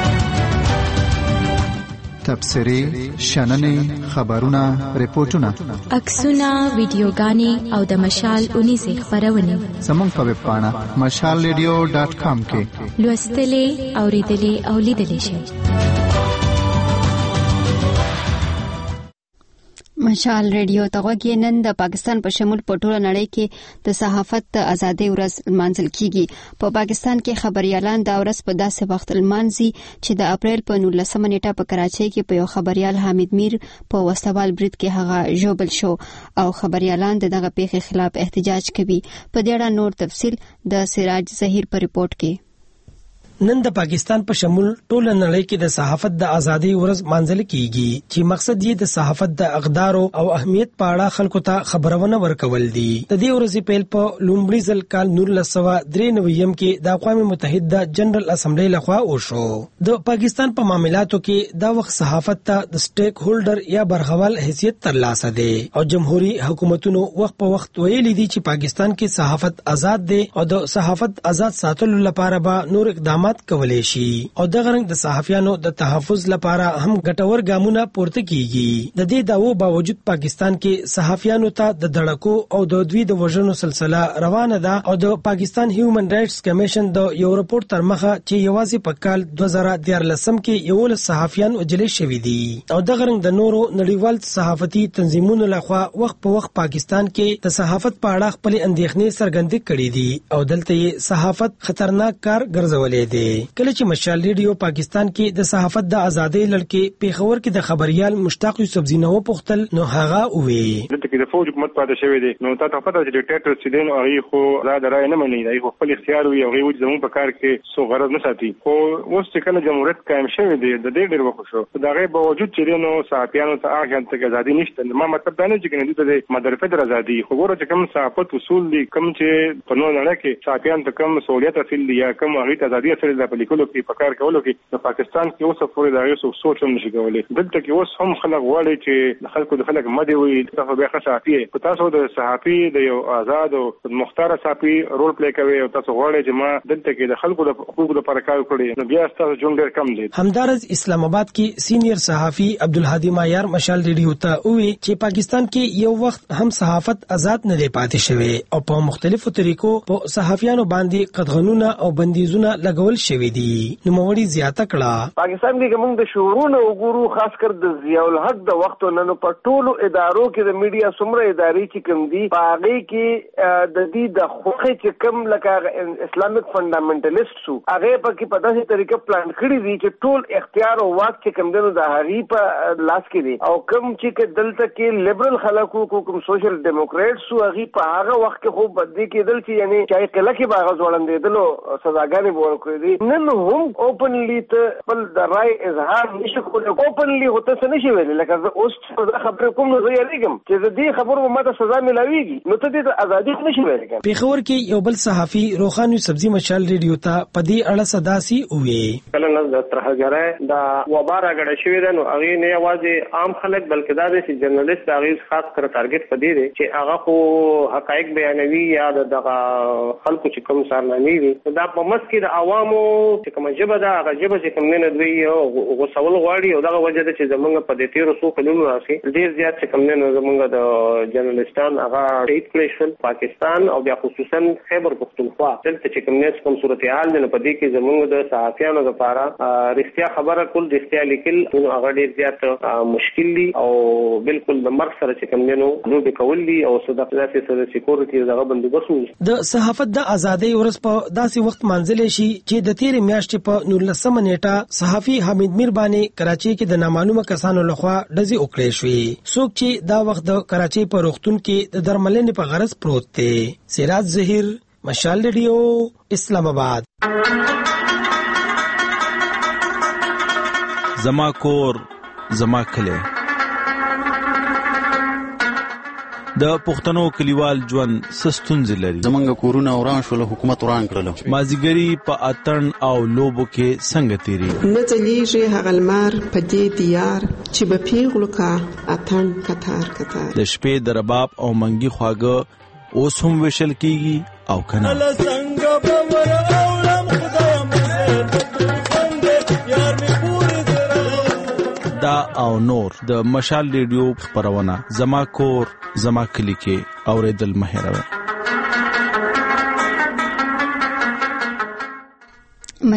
تبصری، شننې، خبرونه، ریپورتونه، عکسونه، ویډیوګانې او د مشال اونیزه خبرونه زموږ په ویب پاڼه مشال ریډیو ډاټ کام کې لوستلې، اوریدلې او لیدلې شئ. مشال ریډیو ته غوږی نن د پاکستان په شمول په ټوله نړۍ کې د صحافت د ازادۍ ورځ لمانځل کیږي. په پاکستان کې خبريالان دا ورځ په داسې وخت لمانځي چې د اپریل په نولسمه نیټه په کراچۍ کې په یو خبريال حامد میر په وسوال برید کې هغه ژوبل شو او خبريالان دغه پیښې خلاف احتجاج کوي. په دې اړه نور تفصیل د سراج ظهیر په ریپورت کې. نن د پاکستان په شمول ټوله نړۍ کې د صحافت د ازادۍ ورځ مانځل کیږي چې مقصد یې د صحافت د اقدار او اهمیت په اړه خلکو ته خبرونه ورکول دي. د دې ورځې پیل په لومړي ځل کال نولس سوه درې نوي کې د اقوام متحده جنرال اسمبلی لخوا وشو. د پاکستان په معاملاتو کې دا وخت صحافت ته د سټیک هولډر یا برخوال حیثیت ترلاسه دی او جمهوریت حکومتونو وخت په وخت ویلي دي چې پاکستان کې صحافت آزاد دی او د صحافت آزاد ساتلو لپاره به نور اقدامات کولای شي او د غرنګ د صحافیانو د تحفظ لپاره هم ګټور ګامونه پورته کیږي. د دې داوو باوجود پاکستان کې صحافیانو ته د دړکو او د دوی د وژنو سلسله روانه ده او د پاکستان هیومن رائټس کمیشن د یو رپورت تر مخه چې یوازې په کال دوه زره دیارلسم کې یو لس صحافیان وژل شوي دي او د غرنګ د نورو نړیوال صحافتي تنظیمونو لخوا وخت په وخت پاکستان کې د صحافت په اړه خپل اندېښنې څرګندې کړې دي او دلته یې صحافت خطرناک کار ګرځولې دي. کله چې مشال ریډیو پاکستان کې د صحافت د ازادۍ لړکې پیښور کې د خبريال مشتاق یوسفزي نو پختل نو هغه وی دلته کې د فوج حکومت پاتې شوی دی نو تاسو پته چې ډیکټیټر سیدن او هغه خو را درای نه مني دی خو خپل اختیار وي او هغه زموږ په کار کې سو غرض نه ساتي خو اوس چې کله جمهوریت قائم شوی دی د دې ډېر وخت شو دا غي باوجود چې نو صحافیانو ته هغه ته ازادي نشته. ما مطلب دا نه چې کنه د مدرسې د ازادي خو ګوره چې کوم صحافت اصول دي کوم چې په نو نه کې صحافیان ته کوم سہولیت اصل دي یا کوم هغه ته ازادي اصل د پلیکولو کې په کار کولو کې د پاکستان کې اوس پورې دا یو سوچ هم نشي کولای. دلته کې اوس هم خلک غواړي چې خلکو د خلک مده وي تاسو به ښه صحافي په تاسو د صحافي د یو آزاد او مختار صحافي رول پلی کوي او تاسو غواړئ چې ما دلته کې د خلکو د حقوقو لپاره کار وکړي نو بیا تاسو جون ډېر کم دي. همدارز اسلام آباد کې سینیئر صحافي عبدالهادي مایار مشال ریډیو ته وی چې پاکستان کې یو وخت هم صحافت آزاد نه دی پاتې شوی او په مختلفو طریقو په صحافیانو باندې قدغنونه او بندیزونه لګول شوی دي. نو موري زیاته کړه پاکستان کې موږ د شورونو وګورو خاص کر د ضیاء الحق د وخت نن په ټولو ادارو کې د میډیا څومره ادارې چې کوم دي باغې کې د دې د خوخه چې کوم لکه اسلامیک فندامنټالیست سو هغه په کې په داسې طریقه پلان کړی دي چې ټول اختیار او واک چې کوم دنو د هغه په لاس کې دي او کوم چې دلته کې لیبرل خلکو کوم سوشل ډیموکریټ سو هغه په هغه وخت کې خو بدې کېدل چې یعنی چې کله کې باغ ځوړندېدلو سزاګانې ورکړي دي نن هم اوپنلی ته خپل د رائے اظهار نشي کولای. اوپنلی هوته څه نشي ویل لکه اوس خبرې کوم نو زه یریږم چې د دې خبرو ماته سزا ملاويږي نو ته دې ازادي نشي ویل. پیښور کې یو بل صحافي روخان یوسفزي مشال ریډیو ته په دې اړه صداسي وې کله نه د ترهګرای دا وباره غړ شوې ده نو هغه نه یوازې عام خلک بلکې دا د جرنالست هغه خاص کر ټارګټ پدې دي چې هغه خو حقایق بیانوي یا دغه خلکو چې کوم سارنامي دي دا په مس کې د عوامو چې کوم جبه دا هغه جبه چې کوم نه دوی غوسول غواړي او دغه وجه ده چې زمونږ په دې تیرو څو کلونو راځي ډیر زیات چې کوم نه زمونږ د جرنالستان هغه شهید کړي شول پاکستان او بیا خصوصا خیبر پختونخوا دلته چې کوم نه کوم صورتحال نه په دې کې زمونږ د صحافیانو لپاره رښتیا خبره کول رښتیا لیکل نو هغه ډیر زیات مشکل دي او بالکل د مرګ سره چې کوم نه نو د کول دي او صدقه سره سکیورټي دغه بندوبست د صحافت د ازادۍ ورځ په داسې وخت منځلې شي چې د تیر میاشتې په نولسمه نیټه صحافي حامد میر باندې کراچۍ کې د نامعلومه کسانو لخوا ډزې وکړې شوې څوک چې دا وخت د کراچۍ په روغتون کې د درملنې په غرض پروت دی. سراج ظهیر مشال ریډیو اسلام آباد. زما کور زما کلی د پښتنو کلیوال ژوند سستونځ لري. زمونږ کورونه وران شول حکومت وران کړل. مازیګری په اتن او لوبو کې څنګه تیری نه چلیږي هغه لمر په دې دیار چې به پیغلو کا اتن کتار کتار د شپې د رباب او منګي خواږه اوس هم وشل کیږي او کنه ال څنګه بمر اولم خدای مزه یار می پوری دا او نور د مشال ریډیو خبرونه زما کور زما کلی کې اوریدل مهروي.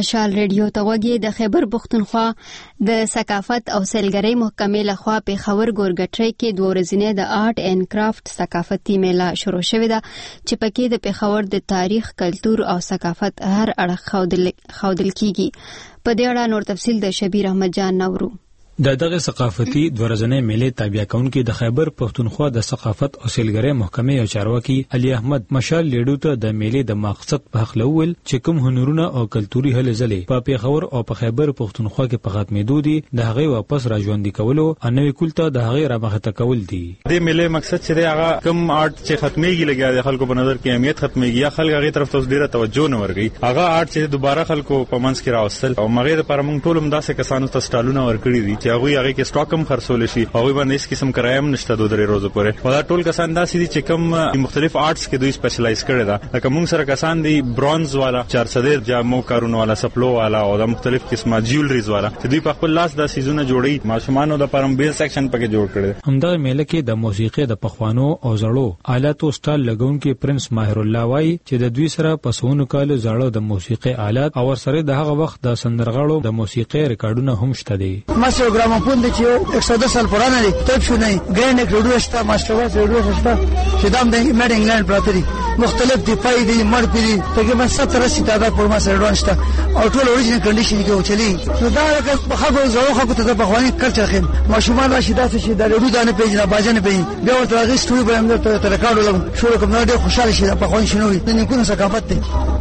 مشال ریډیو ته وګورئ. د خیبر پښتونخوا د ثقافت او سیلګرۍ محکمې لخوا پیښور ګورګټري کې دوه ورځې د آرټ اینڈ کرافټ ثقافتي میله شروع شوې ده چې پکې د پیښور د تاریخ، کلتور او ثقافت هر اړخ ښودل کیږي. په دې اړه نور تفصیل د شبیر احمد جان نورو. د دغه ثقافتي دورځنې میلې تابع کونکي د خیبر پښتونخوا د ثقافت او سیلګرۍ محکمې او چارواکي علي احمد مشال لیډو ته د میلې د مقصد په حق لول چې کوم هنرونه او کلتوري هلې ځلې په پیښور او په خیبر پښتونخوا کې په ختمېدو دي د هغه واپس راژوندي کولو او نوې کلتور د هغه رامخته کول دي. د میلې مقصد چې هغه کوم آرټ چې ختمېږي لګیا د خلکو په نظر کې اهمیت ختمېږي یا خلک هغه طرف ته ډیره توجه نه ورګي هغه آرټ چې دوباره خلکو په منځ کې راوستل او مغه لپاره موږ ټول هم داسې کسانو ته سټالونه ورکړي دي چې هغه هغه کې کم خرڅول شي او باندې هیڅ قسم کرایم نشته دوه درې ورځې پورې. دا ټول کسان داسې دي چې کوم مختلف آرټس کې دوی سپیشلایز کړي دا لکه موږ سره کسان دي برونز والا چار سدیر جامو کارونه والا سپلو والا او د مختلف قسمه جیولریز والا چې دوی په خپل لاس د سیزونه جوړي ماشومانو د پرم بیل سیکشن پکې جوړ کړي. همدا میله کې د موسیقي د پخوانو او زړو آلاتو سټال لګونکي پرنس ماهر الله وای چې د دوی سره پسونو کال زړو د موسیقي آلات او سره د هغه وخت د سندرغاړو د موسیقي ریکارډونه هم شته دي. ماسو ګراموفون د چې एक सौ दस साल पुराना है तब शो नहीं ग्रैंड एक रेडियो था मास्टर वास रेडियो था शिदाम दे मेड इंग्लैंड प्रातरी मुख्तलिफ दिफाई दी मर पी तकरीबन सत्तर अस्सी तादाद पर मास एडवांस था और टोल ओरिजिनल कंडीशन के चली तो दा का खगो जो खगो तो बखवानी कर चखम माशुमान राशिदा से शिदा रेडियो दाने पेज ना बाजने पे बे और तरागी स्टूडियो पर हम तो रिकॉर्ड लग शो को ना दे खुशहाल शिदा बखवानी शنو नहीं कुन ثقافت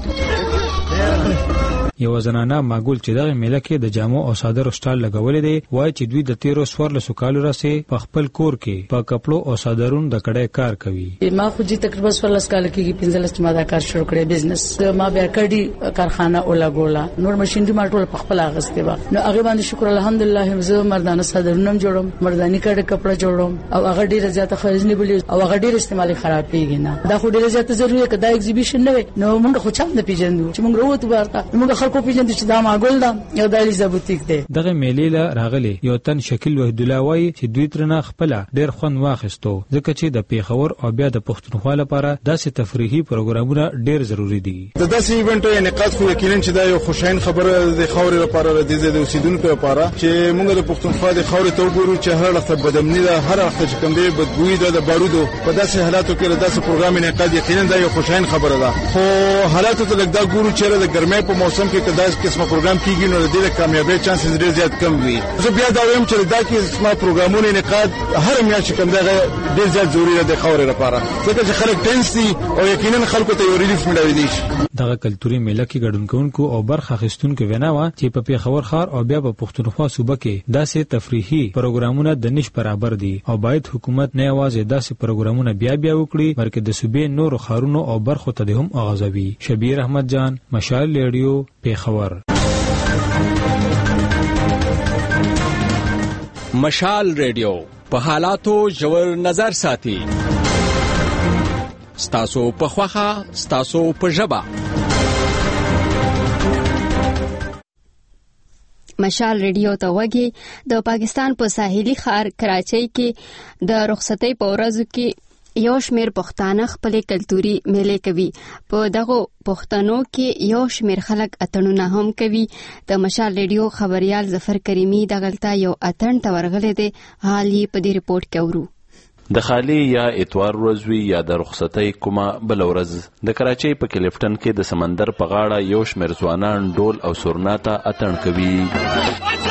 یو زنانه ماګول چې دغه میله کې د جامو او صادر سټال لګولې دي وای چې دوی د تیرو سوار له سکالو راسه په خپل کور کې په کپلو او صادرون د کډای کار کوي. ما خو جی تقریبا سوار لسکال کې پنځلس ما دا کار شروع کړی بزنس ما بیا کډي کارخانه اولا ګولا نور ماشينري ما ټول په خپل اغسته و نو هغه باندې شکر الحمدلله زه مردانه صادرونم جوړم مردانی کډه کپڑا جوړم او هغه ډیره زیاته خرجنی بلی او هغه ډیره استعمالي خراب پیږي نه دا خو ډیره زیاته ضروري کدا ایگزیبیشن نه نو موږ خو چا نه پیژندو چې موږ وروته ورته موږ خلکو پیژندو چې دا ماګول دا یو د الیزابتیک دی. دغه میلې له راغلي یو تن شکل وحید الله وای چې دوی ترنه خپل ډیر خوند واخیستو ځکه چې د پیښور او بیا د پښتونخوا لپاره داسې تفریحي پروګرامونه ډیر ضروری دي. د داسې ایونټ یو نقاط خو یقینا چې دا یو خوشاین خبره د خاورې لپاره د دې د اوسیدونکو لپاره چې موږ د پښتونخوا د خاورې ته وګورو چې هر وخت بدمنی ده هر وخت چې کوم دی بدبوئی ده د بارودو په داسې حالاتو کې داسې پروګرام نقاط یقینا دا یو خوشاین خبره ده خو حالاتو ته لږ دا ګورو چې د ګرمۍ په موسم کې کدا قسمه پروګرام کیږي نو د دې کامیابی چانسز ډیر زیات کم وي. زه بیا دا وایم چې دا کې اسما پروګرامونه انعقاد هر میاشت کوم دا ډیر زیات ضروری ده د خاورې لپاره ځکه چې خلک ټینس دي او یقینا خلکو ته یو ریلیف ملوي دي. دغه کلتوري میله کې ګډون کوونکو او برخه اخیستونکو ویناوه چې په پیښور ښار او بیا په پښتونخوا صوبه کې داسې تفریحي پروګرامونه د نش برابر دي او باید حکومت نه یوازې داسې پروګرامونه بیا بیا وکړي بلکې د صوبې نور ښارونو او برخو ته هم اغازوي. شبیر احمد جان مشال ریډیو پیښور. مشال ریډیو په حالاتو ژور نظر ساتي. ستاسو په خوخه ستاسو په ژبه. مشال ریډیو ته وګورئ. د پاکستان په ساحلي ښار کراچۍ کې د رخصتۍ په ورځو کې یو شمیر پښتانه خپل کلتوري میلې کوي. په دغه پښتنو کې یو شمیر خلک اتڼونه هم کوي. د مشال ریډیو خبريال ظفر کریمی دغلطه یو اتڼ ته ورغلی دی. حال یې په دې ریپورت کې اورو. د خالی یا اتوار ورځ وی یا د رخصتۍ کومه بل ورځ د کراچۍ په کلیفټن کې د سمندر په غاړه یو شمیر ځوانان ډول او سورناته اتڼ کوي.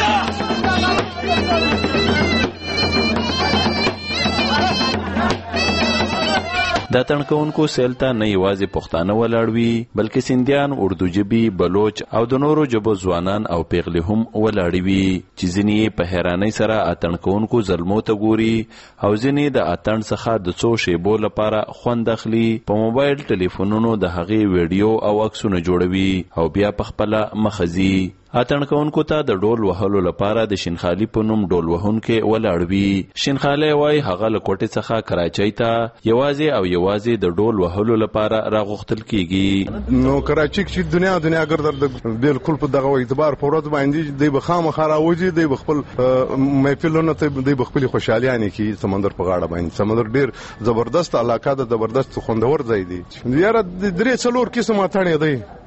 دا تنکونکو سیلتا نه یوازې پښتانه ولاړوي بلکې سیندیان، اردو جبي، بلوچ او د نورو جبو ځوانان او پیغلي هم ولاړوي چې ځینې په حیرانۍ سره اتنکونکو ظلمو ته ګوري او ځینې د اتن څخه د څو شیبو لپاره خوند اخلي. په موبایل ټلیفونونو د هغې ویډیو او عکسونه جوړوي او بیا په خپله مخزي. اتن کوونکو ته د ډول وهلو لپاره د شینخالي په نوم ډول وهونکی ولاړوي. شینخالي وای هغه له کوټې څخه کراچۍ ته یوازې او یوازې د ډول وهلو لپاره راغوښتل کیږي. نو کراچۍ چې دنیا دنیا ګرځر د بالکل په دغه اعتبار په ورځ باندې دی بخامه خراوځي دی بخپل محفلونه ته دی بخپل خوشاليانه کی سمندر په غاړه باندې. سمندر ډیر زبردست علاقه ده، زبردست خوندور ځای دی. یاره درې څلور قسمه اتڼ دی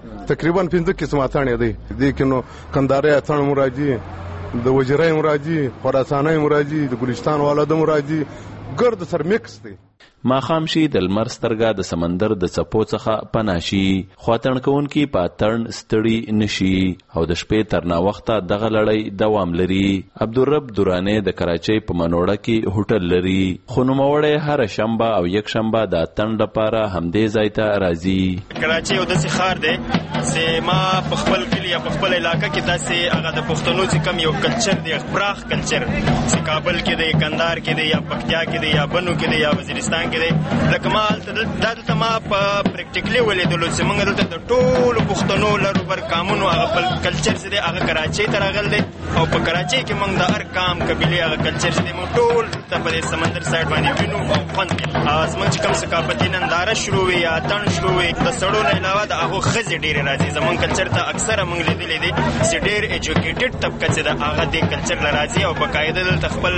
تقریبا پنځه قسمه اتڼ دی د کینو کنداري اتڼ مراجي د وزیرای مراجي خراساني مراجي د ګلستان والا د مراجي ګرد سر میکس دی. ماخام شي د لمر سترګه د سمندر د څپو څخه پناشي خواتن کوونکی پاتړن ستړي نشي او د شپې تر نا وخته دغه لړۍ دوام لري. عبدالرب دورانه د کراچۍ په منوړه کې هوټل لري خو نوموړی هر شنبه او یک شنبه د اتڼ لپاره همدې ځای ته راځي. کراچۍ یو داسې ښار دی چې ما په خپل کلي یا په خپل علاقه کې داسې هغه د پښتنو چې کم یو کلچر دی پراخ کلچر چې کابل کې دی کندهار کې دی یا پکتیا کې دی یا بنو کې دی یا وزیرستان لکه ما دا دلته ما په پریکټیکلی ولیدلو چې موږ دلته د ټولو پښتنو لرو بر کامونو هغه خپل کلچر چې دی هغه کراچۍ ته راغلی دی او په کراچۍ کې موږ د هر کام قبیلې هغه کلچر چې دی موږ ټول دلته په دې سمندر سایډ باندې وینو او خوند کوي. زموږ چې کوم ثقافتي ننداره شروع وي یا اتڼ شروع وي د سړو نه علاوه د هغو ښځې ډېرې راځي. زموږ کلچر ته اکثره موږ لیدلی دی چې ډېر ایجوکیټډ طبقه چې ده هغه دې کلچر له راځي او باقاعده دلته خپل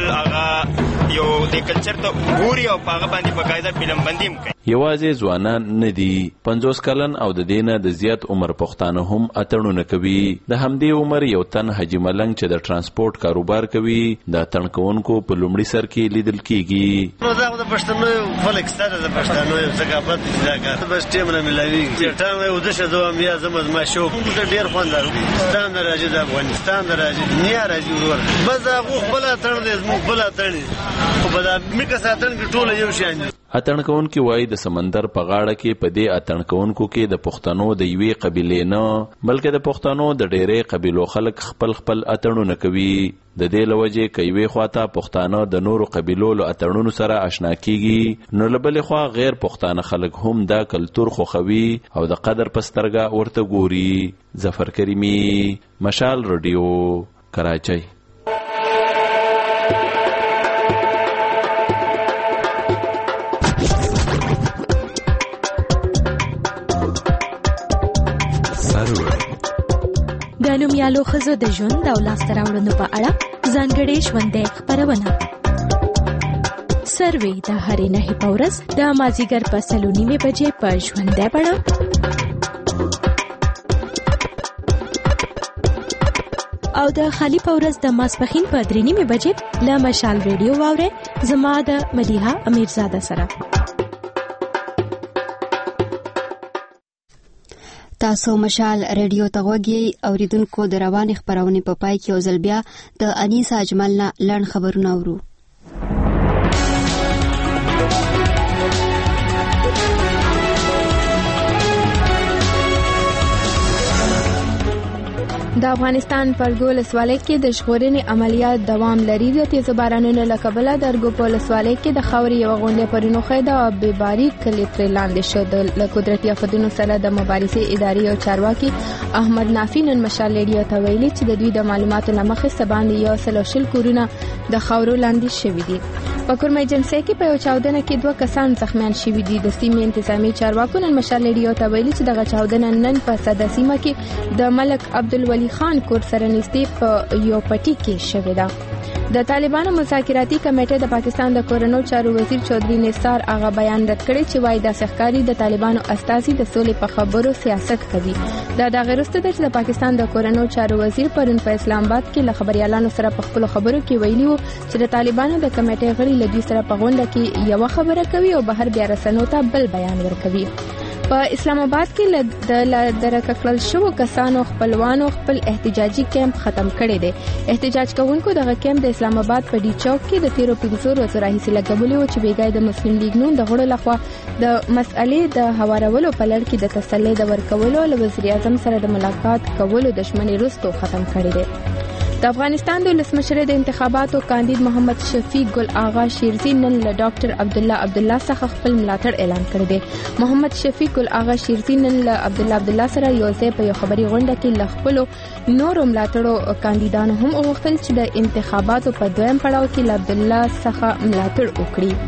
هغه یو دې کلچر ته ګوري او په هغه باندې باقاعده فلم بندیم کوي. یوازې ځوانان نه دي پنځوس کلن او د دینه د زیات عمر پښتانه هم اتڼونه کوي. د همدې عمر یو تن حاجی ملنګ چې د ترانسپورت کاروبار کوي د اتڼ کوونکو په لومړي سر کې لیدل کیږي. روزه د پښتنو فلک ستاره د پښتنو ثقافت ځکه بس ټیم نه ملوي ټیم یو د شذو بیا زموږ ما شو ډیر خوندار ستان راځي د افغانستان راځي نه راځي ورور بس هغه خپل اتڼ دې زموږ خپل اتڼ خو بل میکه ساتن کې ټول یو شان دي. اتڼ کوونکي وایي د سمندر په غاړه کې په دې اتڼ کوونکو کې د پښتنو د یوې قبیلې نه بلکې د پښتنو د ډېرې قبیلو خلک خپل خپل اتڼونه کوي. د دې له وجې که یوې خواته پښتانه د نورو قبیلو له اتڼونو سره اشنا کیږي نو له بلې خوا غیر پښتانه خلک هم دا کلتور خوښوي او د قدر په سترګه ورته ګوري. ظفر کریمي، مشال رادیو، کراچۍ. د نومیالو ښځو د ژوند او لاسته راوړنو په اړه ځانګړې ژوندۍ خپرونه سروې د هرې نهې په ورځ د مازدیګر په سلو نیمې بجې په ژوندۍ بڼه او د خالي په ورځ د ماسپښین په درې نیمې بجې له مشال ریډیو واورئ زما د مدیحه امیرزاده سره. تاسو مشال ریډیو ته غوږی اوریدونکو د روانې خبرونې په پای کې یو ځل بیا د انیس اجمل نه لړن خبرونه اورو. د افغانستان فرګو ولسوالۍ کې د ژغورنې عملیات دوام لري. د تیزو بارانونو له کبله د ارګو په ولسوالۍ کې د خاورې یوه غونډۍ پرې نښتې ده او بېباري کلي ترې لاندې شو. له قدرتي آفتونو سره د مبارزې ادارې او چارواکي احمد نافي نن مشال ریډیو ته ویلي چې د دوی د معلوماتو له مخې څه باندې یو سل او شل کورونه د خاورو لاندې شوي دي. په کورمه ایجنسۍ کې په یو چاودنه کې دوه کسان زخمیان شوي دي. د سیمې انتظامی چارواکو نن مشال ریډیو ته ویلي چې دغه چاودنه نن په سده سیمه کې د ملک عبدالولي خان کور سره نږدې په یو پټي کې شوې ده. د طالبانو مذاکراتي کمیټې د پاکستان د کورنو چارو وزیر چودھری نثار هغه بیان رد کړی چې وايي د سحکاري د طالبانو استازي د سولې په خبرو سیاست کوي. دا د غیرسته د چې د پاکستان د کورنو چارو وزیر پرون په اسلام آباد کې له خبريالانو سره په خپل خبرو کې ویلي وو چې د طالبانو د کمیټې غړي له دوی سره په غونډه کې یو خبره کوي او بهر بیا رسنیو ته بل بیان ورکوي. په اسلام آباد کې د درک کړل شو کسانو خپلوانو خپل احتجاجي کیمپ ختم کړی دی. احتجاج کوونکو دغه کیمپ د اسلام آباد په ډي چوک کې د تیرو پنځو ورځو راهیسې لګولې و چې بیګای د مسلم لیگ نون د غړو لخوا د مسئلې د هوارولو په لړ کې د تسلۍ د ورکولو له وزیر اعظم سره د ملاقات کولو د شمنې وروسته ختم کړی دی. د افغانستان د ولسمشر د انتخاباتو کاندید محمد شفیق ګل آغا شیرزی نن له ډاکټر عبد الله عبد الله څخه خپل ملاتړ اعلان کړی دی. محمد شفیق ګل آغا شیرزی نن له عبد الله عبد الله سره یو ځای په یو خبري غونډه کې له خپل نورو ملاتړو کاندیدانو هم وغوښتل چې د انتخاباتو په دویم پړاو کې له عبد الله څخه ملاتړ وکړي.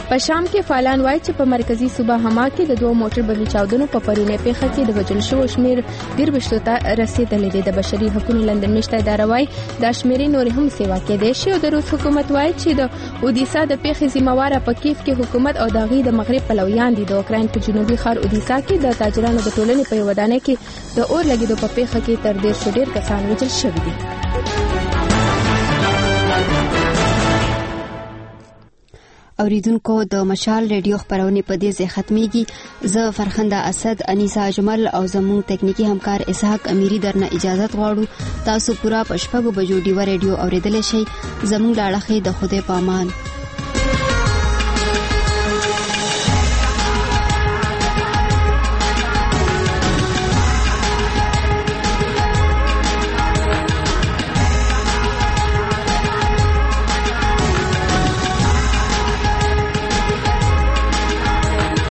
په شام کې فعالان وایي چې په مرکزی صوبه حما کې د دوه موټر بمي چاودنو په پرونی پیښه کې د وژل شوو شمیر ډیر بشتو ته رسیدلی دی. د بشري حقوقو لندن میشته اداره وایي دا شمیرې نور هم سیوا کېدای شي او د روس حکومت وایي چې د اودیسا د پیښې ذمہواره په کیف کې حکومت او د غي د مغرب پلویان دي. د اوکراین په جنوبي ښار اودیسا کې د تاجرانو د ټولنې په ودانۍ کې د اور لګیدو په پیښه کې تر ډیر شو ډیر کسان وژل شوي دي. اوریدونکو د مشال ریډیو خبرونه په دې ځای ختميږي. زه فرخنده اسد، انیسا جمل او زموږ تکنیکی همکار اسحاق امیری درنه اجازه غواړو. تاسو پورا پښپغو بجو ډیو ریډیو اوریدل شئ. زموږ لاړه د خوده پامان.